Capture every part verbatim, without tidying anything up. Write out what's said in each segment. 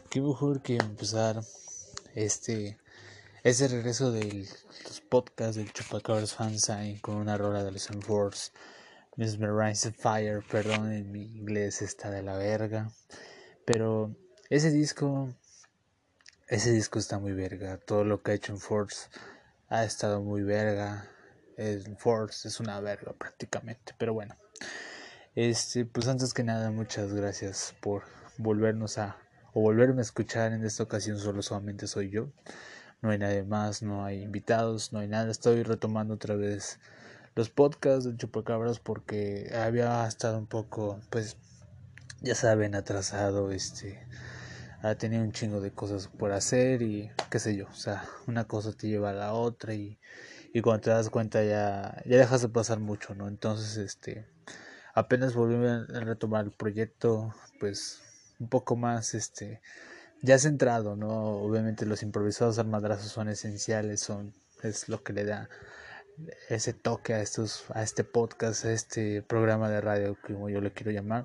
qué mejor que empezar este ese regreso de los podcasts del Chupacabras Fansign con una rola de los Enforce, Mesmerize Fire. Perdón, en mi inglés está de la verga, pero ese disco ese disco está muy verga. Todo lo que ha hecho Enforce ha estado muy verga. Enforce es una verga prácticamente, pero bueno. Este, pues antes que nada, muchas gracias por volvernos a o volverme a escuchar. En esta ocasión solo solamente soy yo. No hay nadie más, no hay invitados, no hay nada. Estoy retomando otra vez los podcasts de Chupacabras porque había estado un poco, pues, ya saben, atrasado. Este, ha tenido un chingo de cosas por hacer y qué sé yo. O sea, una cosa te lleva a la otra y, y cuando te das cuenta ya, ya dejas de pasar mucho, ¿no? Entonces, este, apenas volví a retomar el proyecto, pues, un poco más, este, ya centrado, ¿no? Obviamente los improvisados al madrazo son esenciales, son es lo que le da ese toque a estos a este podcast, a este programa de radio, como yo le quiero llamar.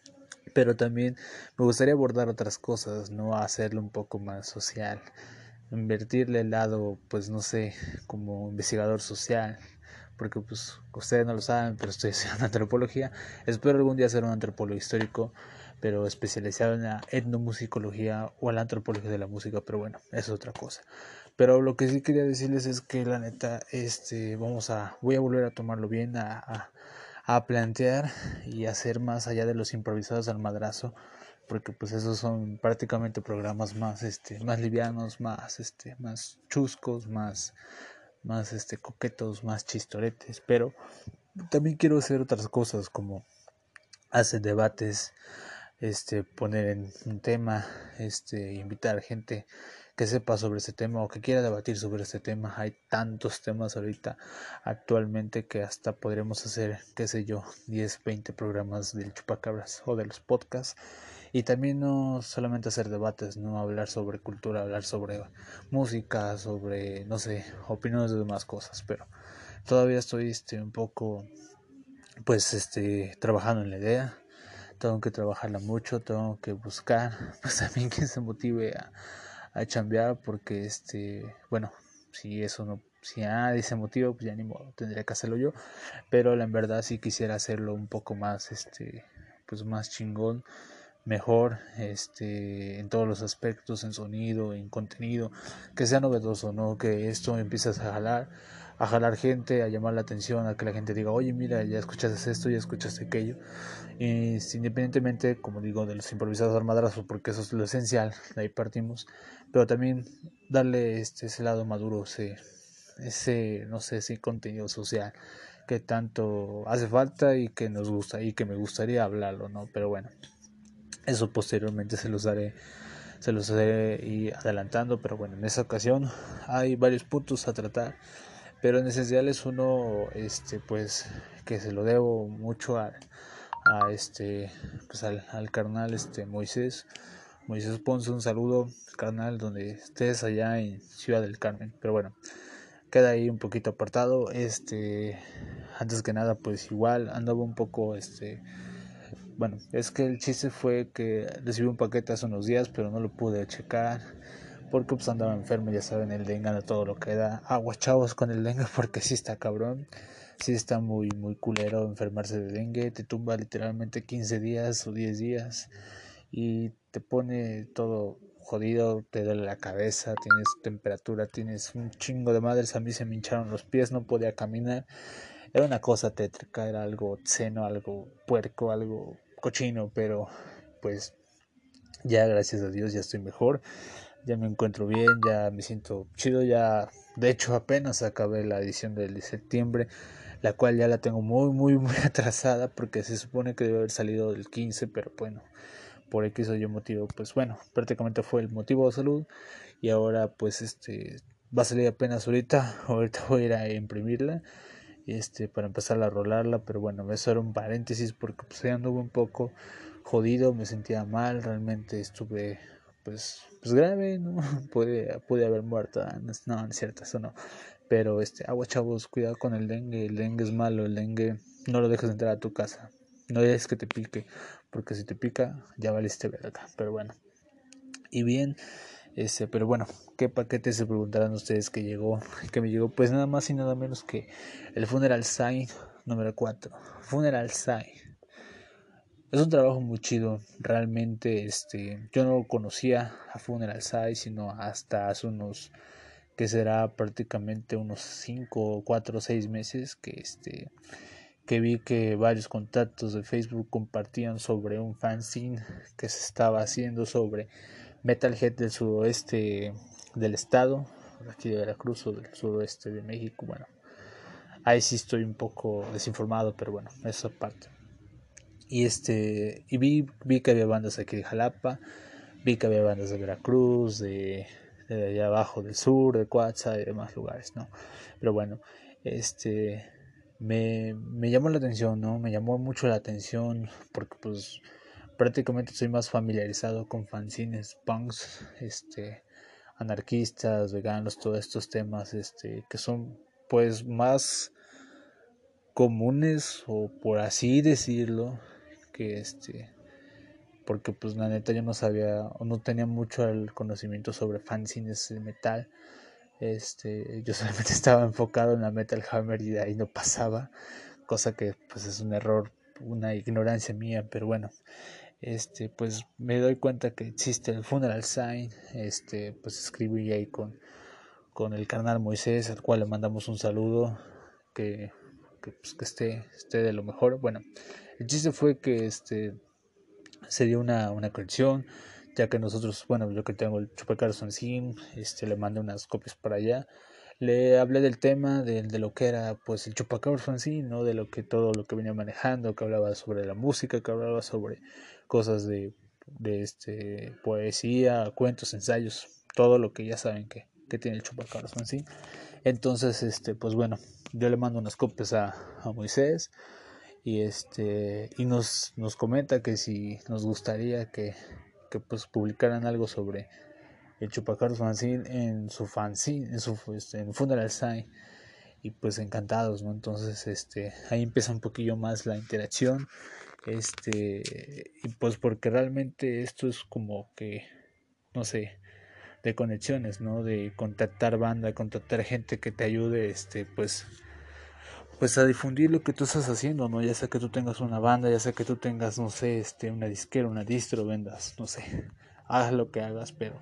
Pero también me gustaría abordar otras cosas, no hacerlo un poco más social, invertirle el lado, pues no sé, como investigador social, porque pues ustedes no lo saben, pero estoy estudiando antropología. Espero algún día ser un antropólogo histórico, pero especializado en la etnomusicología o la antropología de la música, pero bueno, eso es otra cosa. Pero lo que sí quería decirles es que la neta, este, vamos a, voy a volver a tomarlo bien, a, a, a plantear y hacer más allá de los improvisados al madrazo, porque pues esos son prácticamente programas más, este, más livianos, más, este, más chuscos, más, más, este, coquetos, más chistoretes, pero también quiero hacer otras cosas como hacer debates, este, poner en un tema, este, invitar gente que sepa sobre ese tema o que quiera debatir sobre este tema. Hay tantos temas ahorita actualmente que hasta podremos hacer, qué sé yo, diez, veinte programas del Chupacabras o de los podcasts. Y también no solamente hacer debates, no hablar sobre cultura, hablar sobre música, sobre, no sé, opiniones de demás cosas, pero todavía estoy este un poco pues este trabajando en la idea. Tengo que trabajarla mucho, tengo que buscar pues también quien se motive a, a chambear, porque este, bueno, si eso no, si a nadie se motiva, pues ya ni modo, tendría que hacerlo yo, pero la en verdad sí quisiera hacerlo un poco más, este, pues más chingón, mejor, este, en todos los aspectos, en sonido, en contenido, que sea novedoso, ¿no? Que esto empieces a jalar, a jalar gente, a llamar la atención, a que la gente diga, oye, mira, ya escuchaste esto, ya escuchaste aquello. Y independientemente, como digo, de los improvisados al madrazo, porque eso es lo esencial, de ahí partimos, pero también darle este, ese lado maduro, ese, ese, no sé, ese contenido social que tanto hace falta y que nos gusta y que me gustaría hablarlo, ¿no? Pero bueno, eso posteriormente se los daré, se los daré y adelantando, pero bueno, en esa ocasión hay varios puntos a tratar, pero en esencial es uno, este, pues, que se lo debo mucho a, a este, pues al, al carnal, este, Moisés, Moisés Ponce, un saludo, carnal, donde estés allá en Ciudad del Carmen, pero bueno, queda ahí un poquito apartado, este, antes que nada, pues igual andaba un poco, este, bueno, es que el chiste fue que recibí un paquete hace unos días, pero no lo pude checar porque pues andaba enfermo, ya saben, el dengue anda todo lo que da. Aguas chavos con el dengue porque sí está cabrón, sí está muy muy culero enfermarse de dengue, te tumba literalmente quince días o diez días y te pone todo jodido, te duele la cabeza, tienes temperatura, tienes un chingo de madres. A mí se me hincharon los pies, no podía caminar, era una cosa tétrica, era algo obsceno, algo puerco, algo cochino, pero pues ya gracias a Dios ya estoy mejor, ya me encuentro bien, ya me siento chido, ya de hecho apenas acabé la edición del de septiembre, la cual ya la tengo muy muy muy atrasada porque se supone que debe haber salido el quince, pero bueno, por X o Y motivo, pues bueno, prácticamente fue el motivo de salud y ahora pues este va a salir apenas ahorita, ahorita voy a ir a imprimirla este para empezar a rolarla, pero bueno, eso era un paréntesis porque pues ya anduve un poco jodido, me sentía mal, realmente estuve pues pues grave, no pude pude haber muerto, no, no es cierto, eso no, pero este agua chavos, cuidado con el dengue, el dengue es malo, el dengue no lo dejes entrar a tu casa, no dejes que te pique, porque si te pica ya valiste verga, pero bueno. Y bien, este, pero bueno, ¿qué paquete se preguntarán ustedes que llegó? Que me llegó, pues nada más y nada menos que el Funeral Sign número cuatro. Funeral Sign. Es un trabajo muy chido, realmente este, yo no conocía a Funeral Sign sino hasta hace unos, que será prácticamente unos cinco, cuatro o seis meses que este que vi que varios contactos de Facebook compartían sobre un fanzine que se estaba haciendo sobre Metalhead del suroeste del estado, aquí de Veracruz o del suroeste de México. Bueno, ahí sí estoy un poco desinformado, pero bueno, esa parte. Y este y vi, vi que había bandas aquí de Jalapa, vi que había bandas de Veracruz, de, de allá abajo del sur, de Coatza y demás lugares, ¿no? Pero bueno, este me, me llamó la atención, ¿no? Me llamó mucho la atención porque pues prácticamente estoy más familiarizado con fanzines, punks, este, anarquistas, veganos, todos estos temas, este, que son pues más comunes o por así decirlo, que este, porque pues la neta yo no sabía o no tenía mucho el conocimiento sobre fanzines de metal. Este, yo solamente estaba enfocado en la Metal Hammer y de ahí no pasaba, cosa que pues es un error, una ignorancia mía, pero bueno, este, pues me doy cuenta que existe el Funeral Sign, este, pues escribí ahí con, con el carnal Moisés, al cual le mandamos un saludo, que, que, pues, que esté, esté de lo mejor. Bueno, el chiste fue que este se dio una, una colección, ya que nosotros, bueno, yo que tengo el Chupacabras Fanzine, este, le mandé unas copias para allá. Le hablé del tema, de, de lo que era pues el Chupacabras Fanzine, ¿no? De lo que todo lo que venía manejando, que hablaba sobre la música, que hablaba sobre cosas de, de este poesía, cuentos, ensayos, todo lo que ya saben que, que tiene el Chupacabras Fanzine. Entonces, este, pues bueno, yo le mando unas copias a, a Moisés y este y nos, nos comenta que si nos gustaría que, que pues publicaran algo sobre el Chupacabras Fanzine en su fanzine, en su este, en Funeral Sign, y pues encantados, ¿no? Entonces este ahí empieza un poquillo más la interacción, este y pues porque realmente esto es como que no sé, de conexiones, ¿no? De contactar banda, contactar gente que te ayude, este pues pues a difundir lo que tú estás haciendo, ¿no? Ya sea que tú tengas una banda, ya sea que tú tengas, no sé, este, una disquera, una distro, vendas, no sé, hagas lo que hagas, pero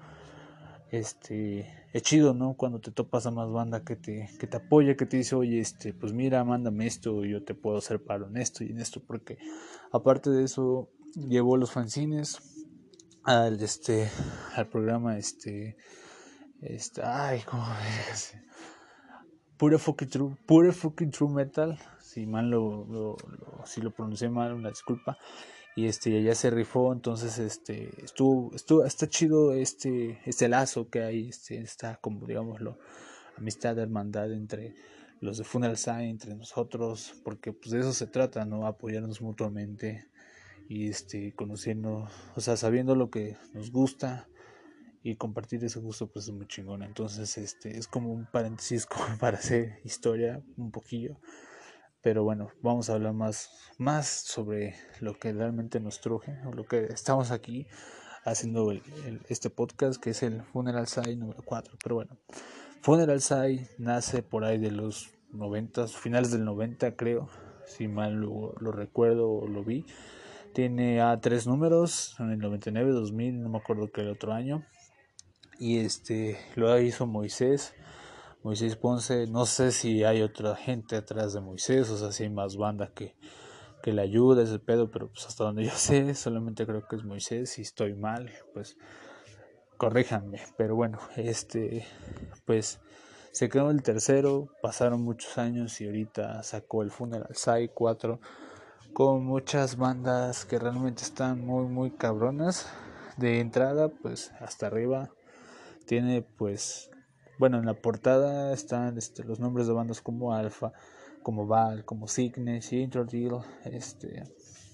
este, es chido, ¿no? Cuando te topas a más banda que te, que te apoya, que te dice, oye, este, pues mira, mándame esto, yo te puedo hacer paro en esto y en esto, porque aparte de eso, llevo los fanzines al, este, al programa, este, este, ay, ¿cómo es? Pure fucking true, pure fucking true metal. Si mal lo, lo, lo, si lo pronuncié mal, una disculpa. Y este ya se rifó, entonces este estuvo, estuvo, está chido este, este lazo que hay, este, está como digámoslo, amistad, hermandad entre los de Funeral Sign, entre nosotros, porque pues de eso se trata, ¿no? Apoyarnos mutuamente y este conociendo, o sea, sabiendo lo que nos gusta y compartir ese gusto pues es muy chingón. Entonces este es como un paréntesis como para hacer historia un poquillo, pero bueno, vamos a hablar más más sobre lo que realmente nos truje o lo que estamos aquí haciendo el, el, este podcast, que es el Funeral Sign número cuatro. Pero bueno, Funeral Sign nace por ahí de los noventas, finales del noventa creo, si mal lo, lo recuerdo o lo vi. Tiene a tres números, en el noventa y nueve, dos mil, no me acuerdo qué el otro año. Y este lo hizo Moisés, Moisés Ponce. No sé si hay otra gente atrás de Moisés, o sea, si hay más banda que, que le ayuda ese pedo, pero pues hasta donde yo sé, solamente creo que es Moisés. Si estoy mal, pues corríjanme. Pero bueno, este, pues se quedó el tercero, pasaron muchos años y ahorita sacó el Funeral Sign cuatro con muchas bandas que realmente están muy muy cabronas. De entrada, pues hasta arriba tiene pues, bueno, en la portada están este, los nombres de bandas como Alpha, como Val, como Cygnus, Introdil, este,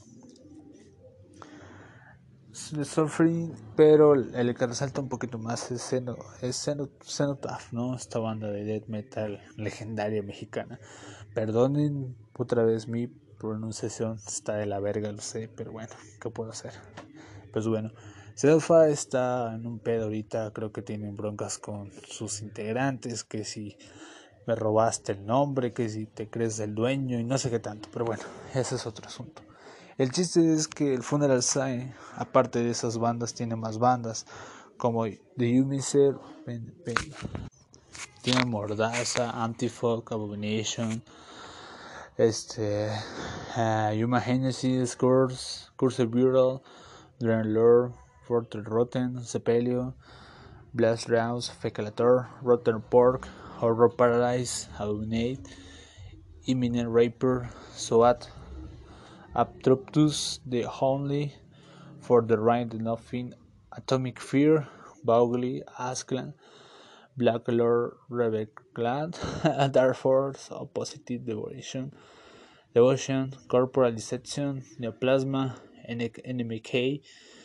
Suffering, pero el que resalta un poquito más es, Ceno, es Cenotaph, ¿no? Esta banda de death metal legendaria mexicana. Perdonen otra vez mi pronunciación, está de la verga, lo sé, pero bueno, ¿qué puedo hacer? Pues bueno, Selfa está en un pedo ahorita, creo que tienen broncas con sus integrantes, que si me robaste el nombre, que si te crees el dueño y no sé qué tanto, pero bueno, ese es otro asunto. El chiste es que el Funeral Sign, aparte de esas bandas, tiene más bandas, como The Umiser, tiene Mordaza, Antifolk, Abomination, este, uh, Human Genesis, Curse, Curse Bureau, Drain Lord, Forter Rotten, Sepelio, Blast Rouse, Fecalator, Rotten Pork, Horror Paradise, Abominate, Imminent Raper, Soat, Abtroptus, The Only, For the Right Nothing, Atomic Fear, Bowgly, Asklan, Black Lord, Rebecca, Dark Force, Opposite Devotion, Devotion, Corporal Deception, Neoplasma, N M K,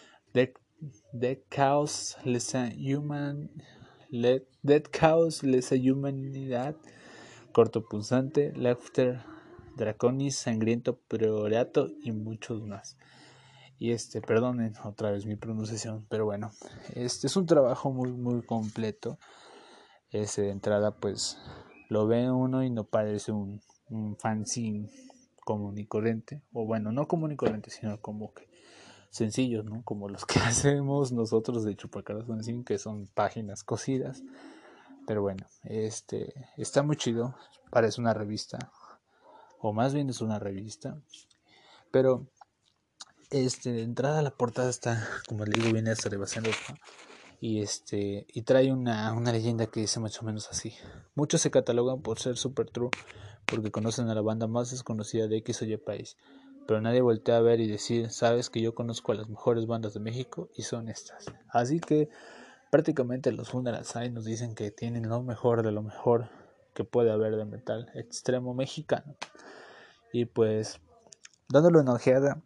Dead Chaos, Lesa Human, Dead Chaos, Lesa Humanidad, Cortopunzante, Laughter, Draconis, Sangriento Priorato y muchos más. Y este, perdonen otra vez mi pronunciación, pero bueno, este es un trabajo muy muy completo. Ese de entrada pues lo ve uno y no parece un, un fanzine común y corriente, o bueno, no común y corriente, sino como que sencillos, ¿no? Como los que hacemos nosotros de Chupacaras Fanzine, que son páginas cosidas. Pero bueno, este está muy chido, parece una revista, o más bien es una revista, pero este de entrada la portada está, como le digo, viene hasta de Selfa, y este y trae una, una leyenda que dice más o menos así: muchos se catalogan por ser super true porque conocen a la banda más desconocida de X o Y país, pero nadie voltea a ver y decir, sabes que yo conozco a las mejores bandas de México y son estas. Así que prácticamente los Funeral Sign nos dicen que tienen lo mejor de lo mejor que puede haber de metal extremo mexicano. Y pues dándole una ojeada,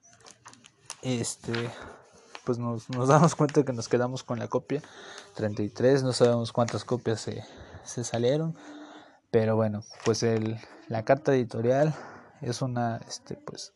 este pues nos, nos damos cuenta que nos quedamos con la copia treinta y tres, no sabemos cuántas copias se, se salieron, pero bueno, pues el, la carta editorial es una, este, pues,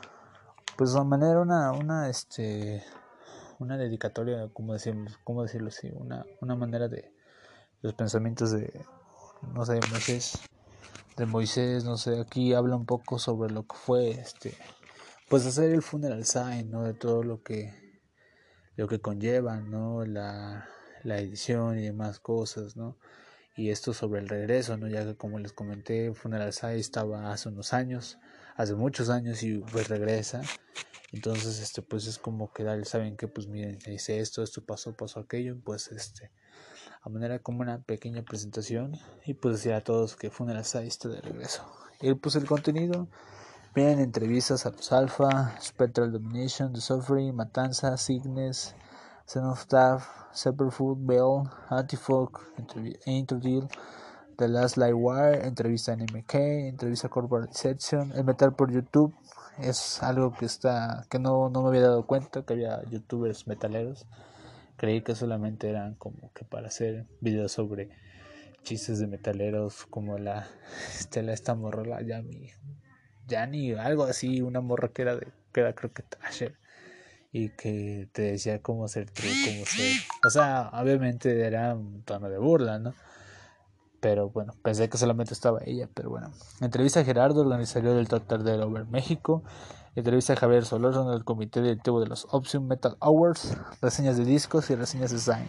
pues de manera una, una, este, una dedicatoria, como decirlo, cómo decirlo así, una, una manera de los pensamientos de, no sé, Moisés, de Moisés, no sé, aquí habla un poco sobre lo que fue, este, pues hacer el Funeral Sign, ¿no? De todo lo que, lo que conlleva, ¿no? La, la edición y demás cosas, ¿no? Y esto sobre el regreso, ¿no? Ya que como les comenté, Funeral Sign estaba hace unos años, hace muchos años y pues regresa. Entonces, este, pues es como que dale, saben que pues miren, hice esto, esto pasó, pasó aquello, pues este, a manera como una pequeña presentación y pues decir a todos que Funeral Sign está de regreso. Y pues el contenido, miren entrevistas a los Alpha, Spectral Domination, The Suffering, Matanza, Cygnus, Zenotaph, Superfood, Bell, Antifolk, Interdeal, The Last Light Wire, entrevista a N M K, entrevista a Corporate Section, el metal por YouTube es algo que está que no, no me había dado cuenta que había youtubers metaleros. Creí que solamente eran como que para hacer videos sobre chistes de metaleros, como la Estela, esta morra, la Yami, Yani, algo así, una morra que era de, que era creo que Trasher, y que te decía cómo ser true, cómo ser, o sea, obviamente era un tono de burla, ¿no? Pero bueno, pensé que solamente estaba ella, pero bueno. Entrevista a Gerardo, organizador del Total del Over México. Entrevista a Javier Solórzano del comité directivo de los Option Metal Awards. Reseñas de discos y reseñas de design.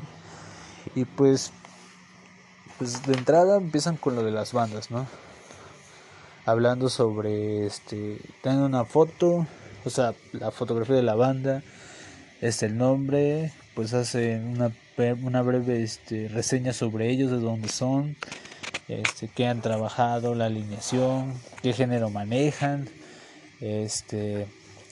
Y pues, pues de entrada empiezan con lo de las bandas, ¿no? Hablando sobre, este, tienen una foto, o sea, la fotografía de la banda, este, el nombre, pues hacen una, una breve este, reseña sobre ellos, de dónde son, este, qué han trabajado, la alineación, qué género manejan, este,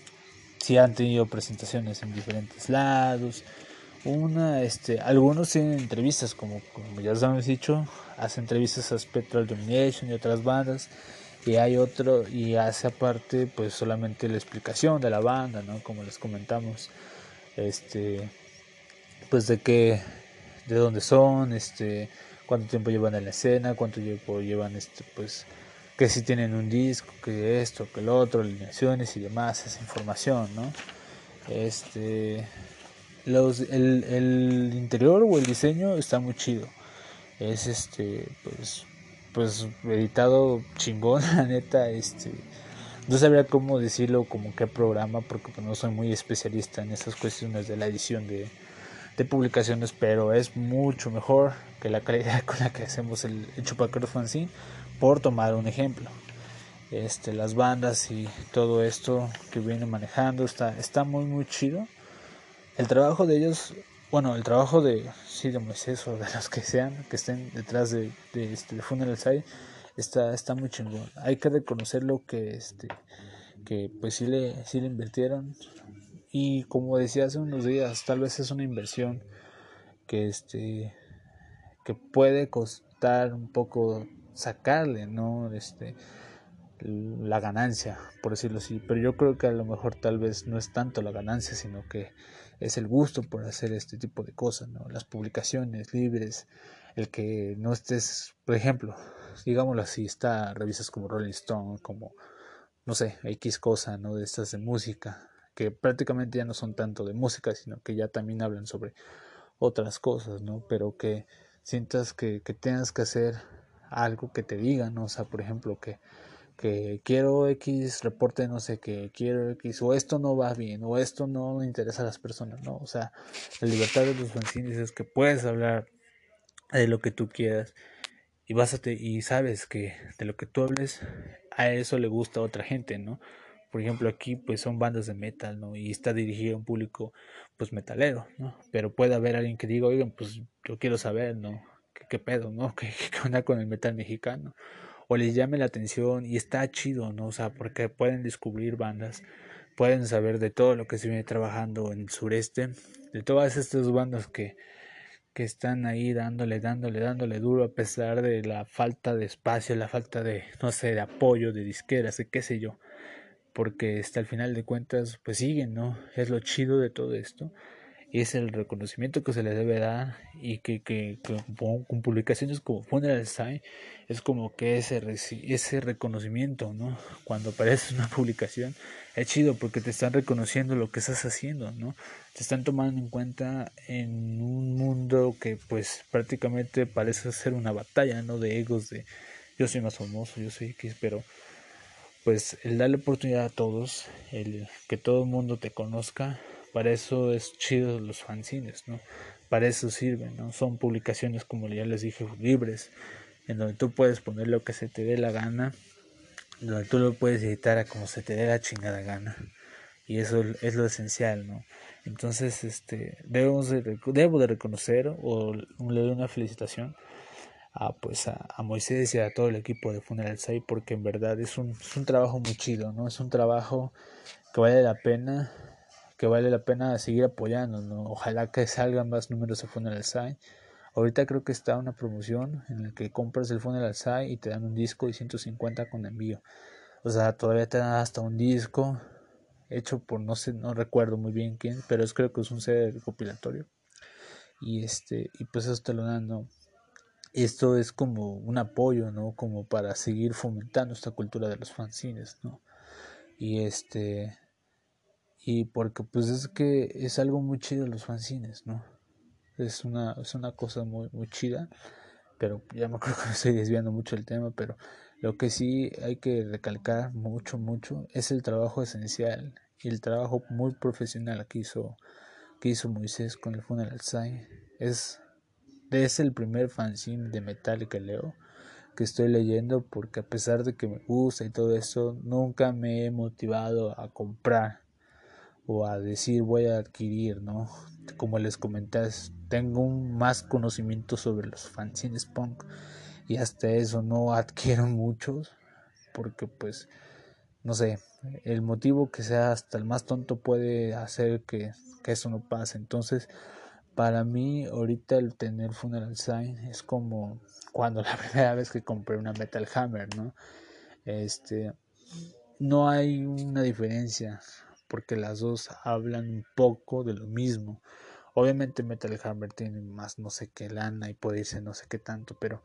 si han tenido presentaciones en diferentes lados. Una, este, algunos tienen entrevistas, como, como ya os hemos dicho, hacen entrevistas a Spectral Domination y otras bandas, y hay otro, y hace aparte pues solamente la explicación de la banda, ¿no? Como les comentamos, este, pues de qué, de dónde son, este, cuánto tiempo llevan en la escena, cuánto tiempo llevan, este, pues, que si tienen un disco, que esto, que lo otro, alineaciones y demás, esa información, ¿no? Este, Los, el, el interior o el diseño está muy chido. Es este, pues, pues editado chingón, la neta, este. No sabría cómo decirlo, como qué programa, porque pues, no soy muy especialista en esas cuestiones de la edición de, de publicaciones, pero es mucho mejor que la calidad con la que hacemos el, el Chupacabras Fanzine, por tomar un ejemplo. Este, las bandas y todo esto que viene manejando está, está muy muy chido. El trabajo de ellos, bueno, el trabajo de, sí, de Moisés o de los que sean, que estén detrás de, de este de Funeral Side, está, está muy chingón. Hay que reconocerlo que este, que pues sí le, sí le invirtieron. Y como decía hace unos días, tal vez es una inversión que este, que puede costar un poco sacarle, ¿no? Este, la ganancia, por decirlo así, pero yo creo que a lo mejor tal vez no es tanto la ganancia, sino que es el gusto por hacer este tipo de cosas, ¿no? Las publicaciones libres, el que no estés, por ejemplo, digámoslo así, está revistas como Rolling Stone, como, no sé, X cosa, ¿no? De estas de música, que prácticamente ya no son tanto de música, sino que ya también hablan sobre otras cosas, ¿no? Pero que sientas que, que tengas que hacer algo que te digan, ¿no? O sea, por ejemplo, que que quiero X reporte, no sé, que quiero X, o esto no va bien, o esto no me interesa a las personas, ¿no? O sea, la libertad de los fanzines es que puedes hablar de lo que tú quieras y básate y sabes que de lo que tú hables a eso le gusta a otra gente, ¿no? Por ejemplo, aquí pues son bandas de metal, ¿no? Y está dirigido a un público pues metalero, ¿no? Pero puede haber alguien que diga, oigan, pues yo quiero saber, ¿no? ¿Qué, qué pedo, ¿no? ¿Qué, qué onda con el metal mexicano? O les llame la atención y está chido, ¿no? O sea, porque pueden descubrir bandas, pueden saber de todo lo que se viene trabajando en el sureste, de todas estas bandas que, que están ahí dándole, dándole, dándole duro a pesar de la falta de espacio, la falta de, no sé, de apoyo, de disqueras, de qué sé yo, porque hasta el final de cuentas, pues siguen, ¿no? Es lo chido de todo esto y es el reconocimiento que se le debe dar y que, que, que con, con publicaciones como Funeral Sign es como que ese, ese reconocimiento, ¿no? Cuando aparece una publicación es chido porque te están reconociendo lo que estás haciendo, ¿no? Te están tomando en cuenta en un mundo que pues prácticamente parece ser una batalla, ¿no? De egos, de yo soy más famoso, yo soy X, pero pues el darle oportunidad a todos, el que todo el mundo te conozca, para eso es chido los fanzines, ¿no? Para eso sirven, ¿no? Son publicaciones, como ya les dije, libres, en donde tú puedes poner lo que se te dé la gana, donde tú lo puedes editar a como se te dé la chingada gana. Y eso es lo esencial, ¿no? Entonces, este, debemos de, debo de reconocer o le doy una felicitación a, pues a, a Moisés y a todo el equipo de Funeral Site porque en verdad es un, es un trabajo muy chido, ¿no? Es un trabajo que vale la pena, que vale la pena seguir apoyando, ¿no? Ojalá que salgan más números de Funeral Site. Ahorita creo que está una promoción en la que compras el Funeral Site y te dan un disco y ciento cincuenta con envío. O sea, todavía te dan hasta un disco hecho por no sé, no recuerdo muy bien quién, pero es creo que es un C D recopilatorio. Y este, y pues eso te lo dan, ¿no? Esto es como un apoyo, ¿no? Como para seguir fomentando esta cultura de los fanzines, ¿no? Y este, y porque pues es que es algo muy chido los fanzines, ¿no? Es una, es una cosa muy, muy chida, pero ya me creo que me estoy desviando mucho del tema, pero lo que sí hay que recalcar mucho, mucho es el trabajo esencial y el trabajo muy profesional que hizo, que hizo Moisés con el Funeral Sign. Es, es el primer fanzine de metal que leo, que estoy leyendo, porque a pesar de que me gusta y todo eso, nunca me he motivado a comprar o a decir voy a adquirir, ¿no? Como les comenté, tengo un más conocimiento sobre los fanzines punk y hasta eso no adquiero muchos porque pues no sé, el motivo que sea hasta el más tonto puede hacer que, que eso no pase. Entonces para mí ahorita el tener Funeral Sign es como cuando la primera vez que compré una Metal Hammer, ¿no? Este, no hay una diferencia porque las dos hablan un poco de lo mismo. Obviamente Metal Hammer tiene más no sé qué lana y puede irse no sé qué tanto, pero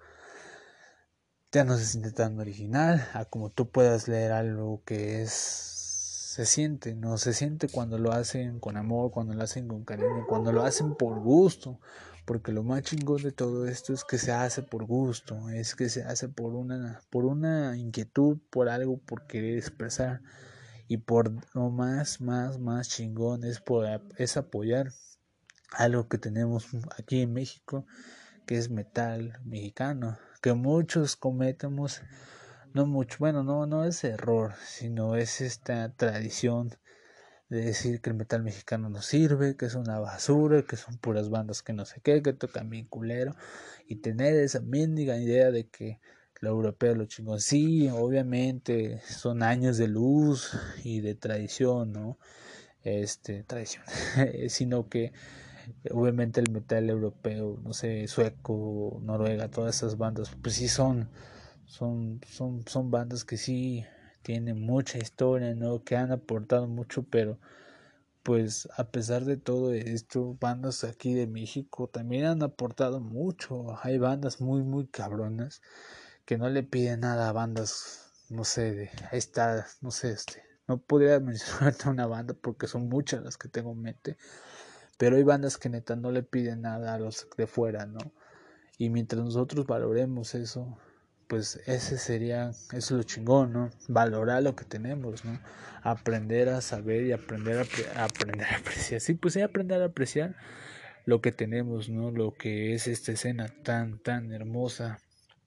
ya no se siente tan original a como tú puedas leer algo que es se siente, ¿no? Se siente cuando lo hacen con amor, cuando lo hacen con cariño, cuando lo hacen por gusto, porque lo más chingón de todo esto es que se hace por gusto, es que se hace por una, por una inquietud, por algo, por querer expresar, y por lo más, más, más chingón es, por, es apoyar algo que tenemos aquí en México, que es metal mexicano, que muchos cometemos. No mucho, bueno, no, no es error, sino es esta tradición de decir que el metal mexicano no sirve, que es una basura, que son puras bandas que no sé qué, que tocan bien culero, y tener esa mendiga idea de que lo europeo lo chingón. Sí, obviamente son años de luz y de tradición, ¿no? Este, tradición, sino que obviamente el metal europeo, no sé, sueco, Noruega, todas esas bandas, pues sí son Son, son, son bandas que sí tienen mucha historia, ¿no? Que han aportado mucho, pero pues a pesar de todo esto, bandas aquí de México también han aportado mucho. Hay bandas muy, muy cabronas que no le piden nada a bandas, no sé, de, ahí está, no sé, este, no podría mencionarte una banda porque son muchas las que tengo en mente, pero hay bandas que neta no le piden nada a los de fuera, ¿no? Y mientras nosotros valoremos eso, pues ese sería, eso es lo chingón, ¿no? Valorar lo que tenemos, ¿no? Aprender a saber y aprender a, a aprender a apreciar. Sí, pues sí, aprender a apreciar lo que tenemos, ¿no? Lo que es esta escena tan, tan hermosa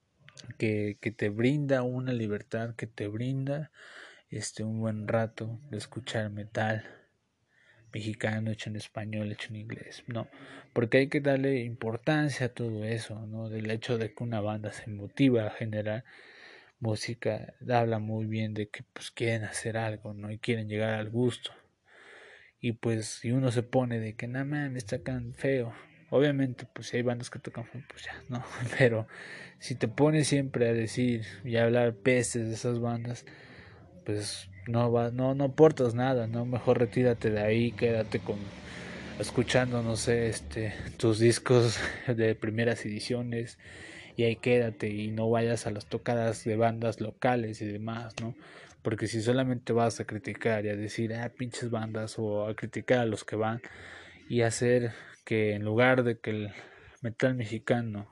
que, que te brinda una libertad, que te brinda este un buen rato de escuchar metal mexicano, hecho en español, hecho en inglés, no, porque hay que darle importancia a todo eso, ¿no? Del hecho de que una banda se motiva a generar música, habla muy bien de que pues quieren hacer algo, ¿no? Y quieren llegar al gusto. Y pues si uno se pone de que nada más me tocan feo, obviamente pues si hay bandas que tocan feo, pues ya, no, pero si te pones siempre a decir y a hablar pestes de esas bandas, pues no va, no, no aportas nada, ¿no? Mejor retírate de ahí, quédate con escuchando, no sé, este, tus discos de primeras ediciones y ahí quédate y no vayas a las tocadas de bandas locales y demás, ¿no? Porque si solamente vas a criticar y a decir, ah, pinches bandas, o a criticar a los que van y hacer que en lugar de que el metal mexicano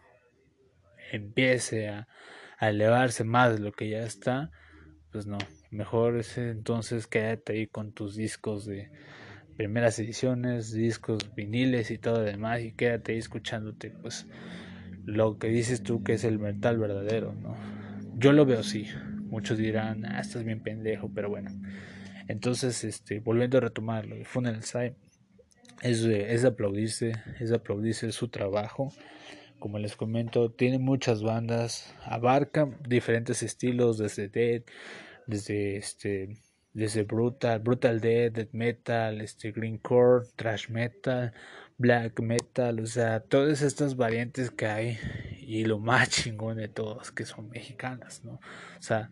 empiece a, a elevarse más de lo que ya está, pues no, mejor es entonces quédate ahí con tus discos de primeras ediciones, discos viniles y todo lo demás, y quédate ahí escuchándote pues lo que dices tú que es el metal verdadero, ¿no? Yo lo veo así. Muchos dirán, ah, estás bien pendejo, pero bueno. Entonces, este, volviendo a retomarlo, el Funeral Side es, es de aplaudirse, es de aplaudirse su trabajo. Como les comento, tiene muchas bandas, abarca diferentes estilos, desde Death, desde este, desde Brutal, Brutal Death, Death Metal, este, Grindcore, Thrash Metal, Black Metal, o sea, todas estas variantes que hay, y lo más chingón de todos que son mexicanas, ¿no? O sea,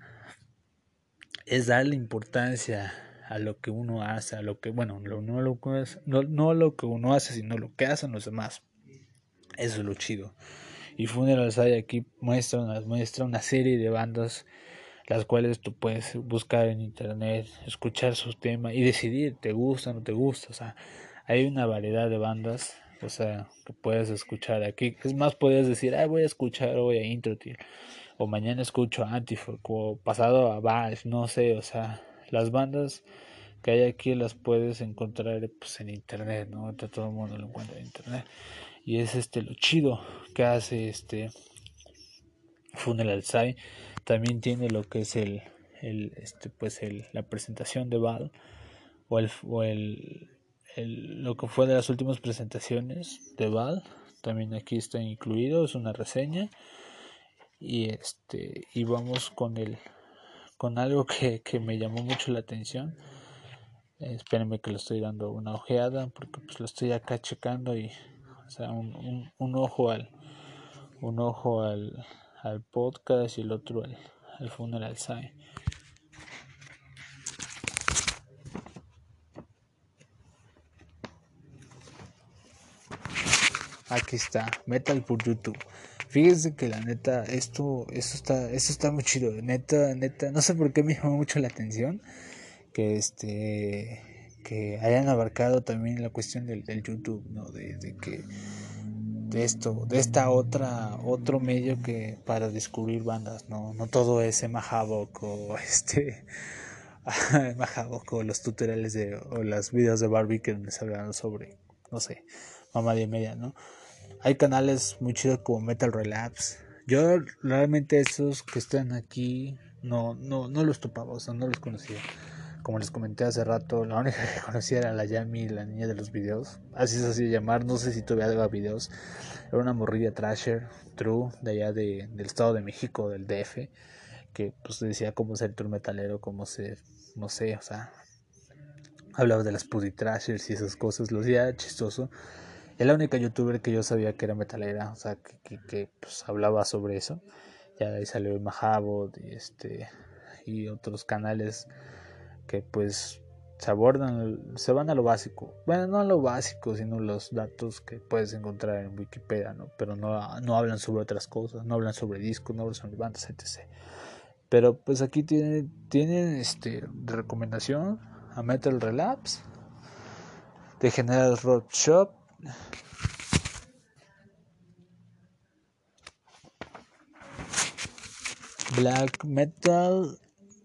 es darle importancia a lo que uno hace, a lo que, bueno, no, no, lo, no, no lo que uno hace, sino lo que hacen los demás. Eso es lo chido. Y Funeral Side aquí muestra una, muestra una serie de bandas las cuales tú puedes buscar en internet, escuchar sus temas y decidir te gusta o no te gusta. O sea, hay una variedad de bandas, o sea, que puedes escuchar aquí. Es más, puedes decir, ah, voy a escuchar hoy a Introtil, o mañana escucho a Antifolk, o pasado a Bash, no sé, o sea, las bandas que hay aquí las puedes encontrar pues en internet, ¿no? Todo el mundo lo encuentra en internet. Y es este lo chido que hace este Funeral Side. También tiene lo que es el, el este pues el la presentación de Val, o el o el, el lo que fue de las últimas presentaciones de Val. También aquí está incluido, es una reseña. Y este y vamos con el con algo que, que me llamó mucho la atención. Eh, espérenme que le estoy dando una ojeada porque pues lo estoy acá checando, y o sea, un, un, un ojo al un ojo al, al podcast y el otro al, al Funeral Side. Aquí está, Metal por YouTube. Fíjense que la neta, esto, esto está, esto está muy chido. Neta, neta, no sé por qué me llamó mucho la atención que este que hayan abarcado también la cuestión del, del YouTube, ¿no? De, de que de esto, de esta otra otro medio que para descubrir bandas, no, no todo es Emma Havoc o este Emma Havoc o los tutoriales de o los videos de Barbie que les hablan sobre, no sé, mamá de media, ¿no? Hay canales muy chidos como Metal Relapse. Yo realmente esos que están aquí no no no los topaba, o sea, no los conocía. Como les comenté hace rato, la única que conocía era la Yami, la niña de los videos. Así se hacía llamar, no sé si todavía haga videos. Era una morrilla trasher, true, de allá de, del Estado de México, del D F, que pues decía cómo ser true metalero, cómo ser, no sé, o sea, hablaba de las puddy trashers y esas cosas, lo hacía chistoso. Es la única youtuber que yo sabía que era metalera, o sea, que, que, que pues hablaba sobre eso. Ya de ahí salió Mahabod y este y otros canales que pues se abordan, se van a lo básico. Bueno, no a lo básico, sino los datos que puedes encontrar en Wikipedia, ¿no? Pero no, no hablan sobre otras cosas, no hablan sobre discos, no hablan sobre bandas, etcétera. Pero pues aquí tienen, tienen este, de recomendación a Metal Relapse, de General Rock Shop, Black Metal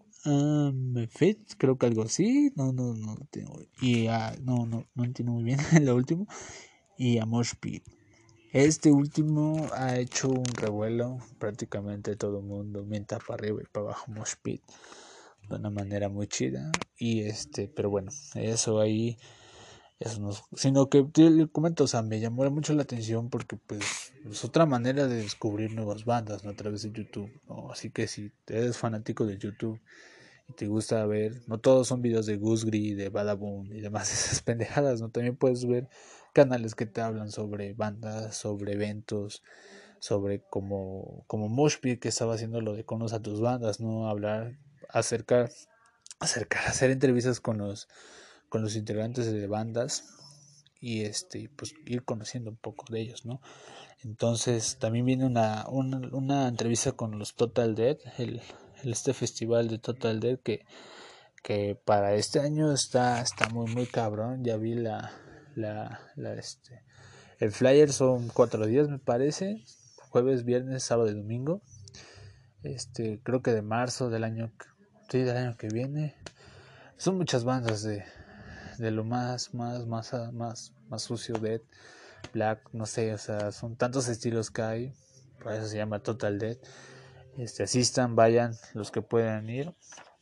um, Fit, creo que algo así. No, no, no tengo. Y uh, no, no, no entiendo muy bien lo último. Y a Mosh Pit. Este último ha hecho un revuelo. Prácticamente todo el mundo mienta para arriba y para abajo Mosh Pit de una manera muy chida. Y este, pero bueno, eso ahí. Eso no, sino que te comento, o sea, me llamó mucho la atención porque pues es otra manera de descubrir nuevas bandas, ¿no? A través de YouTube, ¿no? Así que si eres fanático de YouTube y te gusta ver, no todos son videos de Gusgri, de Badaboom y demás esas pendejadas, ¿no? También puedes ver canales que te hablan sobre bandas, sobre eventos, sobre como como Moshpit, que estaba haciendo lo de conocer a tus bandas, ¿no? Hablar, acercar acercar hacer entrevistas con los con los integrantes de bandas y este pues ir conociendo un poco de ellos, ¿no? Entonces también viene una, una, una entrevista con los Total Dead, el, el este festival de Total Dead que, que para este año está, está muy muy cabrón. Ya vi la, la, la este el flyer, son cuatro días me parece, jueves, viernes, sábado y domingo. Este, creo que de marzo del año, sí, del año que viene. Son muchas bandas de, de lo más, más, más, más, más sucio, Dead, Black, no sé, o sea, son tantos estilos que hay, por eso se llama Total Dead. Este, asistan, vayan, los que puedan ir.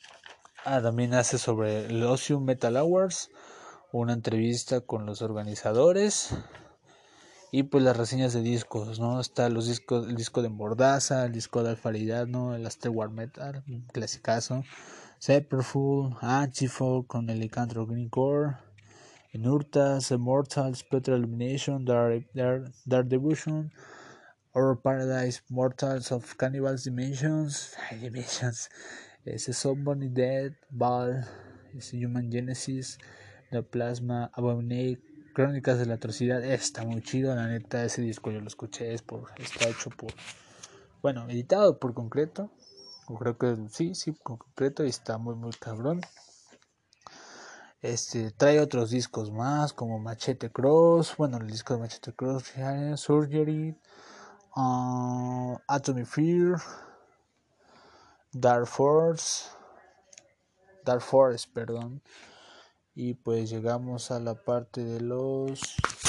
Ah, también hace sobre el Osium Metal Awards, una entrevista con los organizadores y pues las reseñas de discos, ¿no? Está los discos, el disco de Mordaza, el disco de Alfaridad, ¿no? El Afterward Metal, un clasicazo. Zeperful, Antifold con el Licantro Greencore, Inurtas, Immortal, Spectral Illumination, Dark, Dark, Dark Devotion, Horror Paradise, Mortals of Cannibals Dimensions, Dimensions, ese Somebody Dead, Ball, ese Human Genesis, The Plasma, Abominate, Crónicas de la Atrocidad. Está muy chido, la neta, ese disco yo lo escuché, es por, está hecho por, bueno, editado por Concreto. Creo que sí, sí, con completo, y está muy, muy cabrón. Este, trae otros discos más, como Machete Cross, bueno, el disco de Machete Cross, Surgery, uh, Atomic Fear, Dark Force, Dark Force, perdón. Y pues llegamos a la parte de los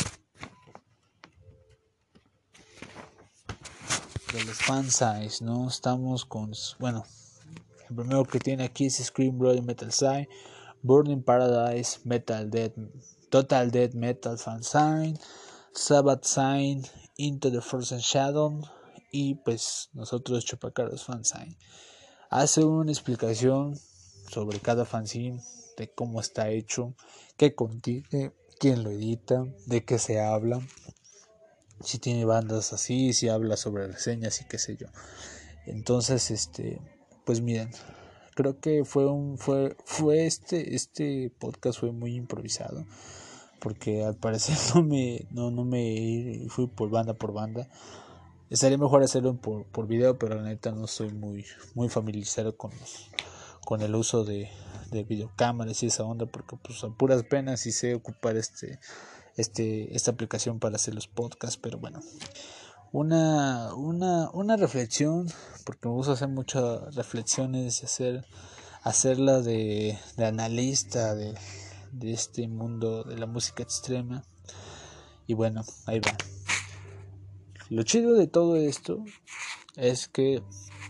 de los fansize, ¿no? Estamos con, bueno, el primero que tiene aquí es Scream Bloody Metal Sign, Burning Paradise, Metal Dead, Total Dead Metal Fansign, Sabbath Sign, Into the Frozen Shadow y pues nosotros Chupacaros Fansign. Hace una explicación sobre cada fanzine, de cómo está hecho, qué contiene, quién lo edita, de qué se habla, si tiene bandas así, si habla sobre reseñas y qué sé yo. Entonces, este, pues miren, creo que fue un fue fue este este podcast fue muy improvisado porque al parecer no me no no me fui por banda por banda. Estaría mejor hacerlo por por video, pero la neta no soy muy muy familiarizado con los, con el uso de de videocámaras y esa onda, porque pues a puras penas sí sé ocupar este, este, esta aplicación para hacer los podcasts. Pero bueno, una, una, una reflexión, porque me gusta hacer muchas reflexiones y hacer, hacerla de, de analista de, de este mundo de la música extrema. Y bueno, ahí va. Lo chido de todo esto es que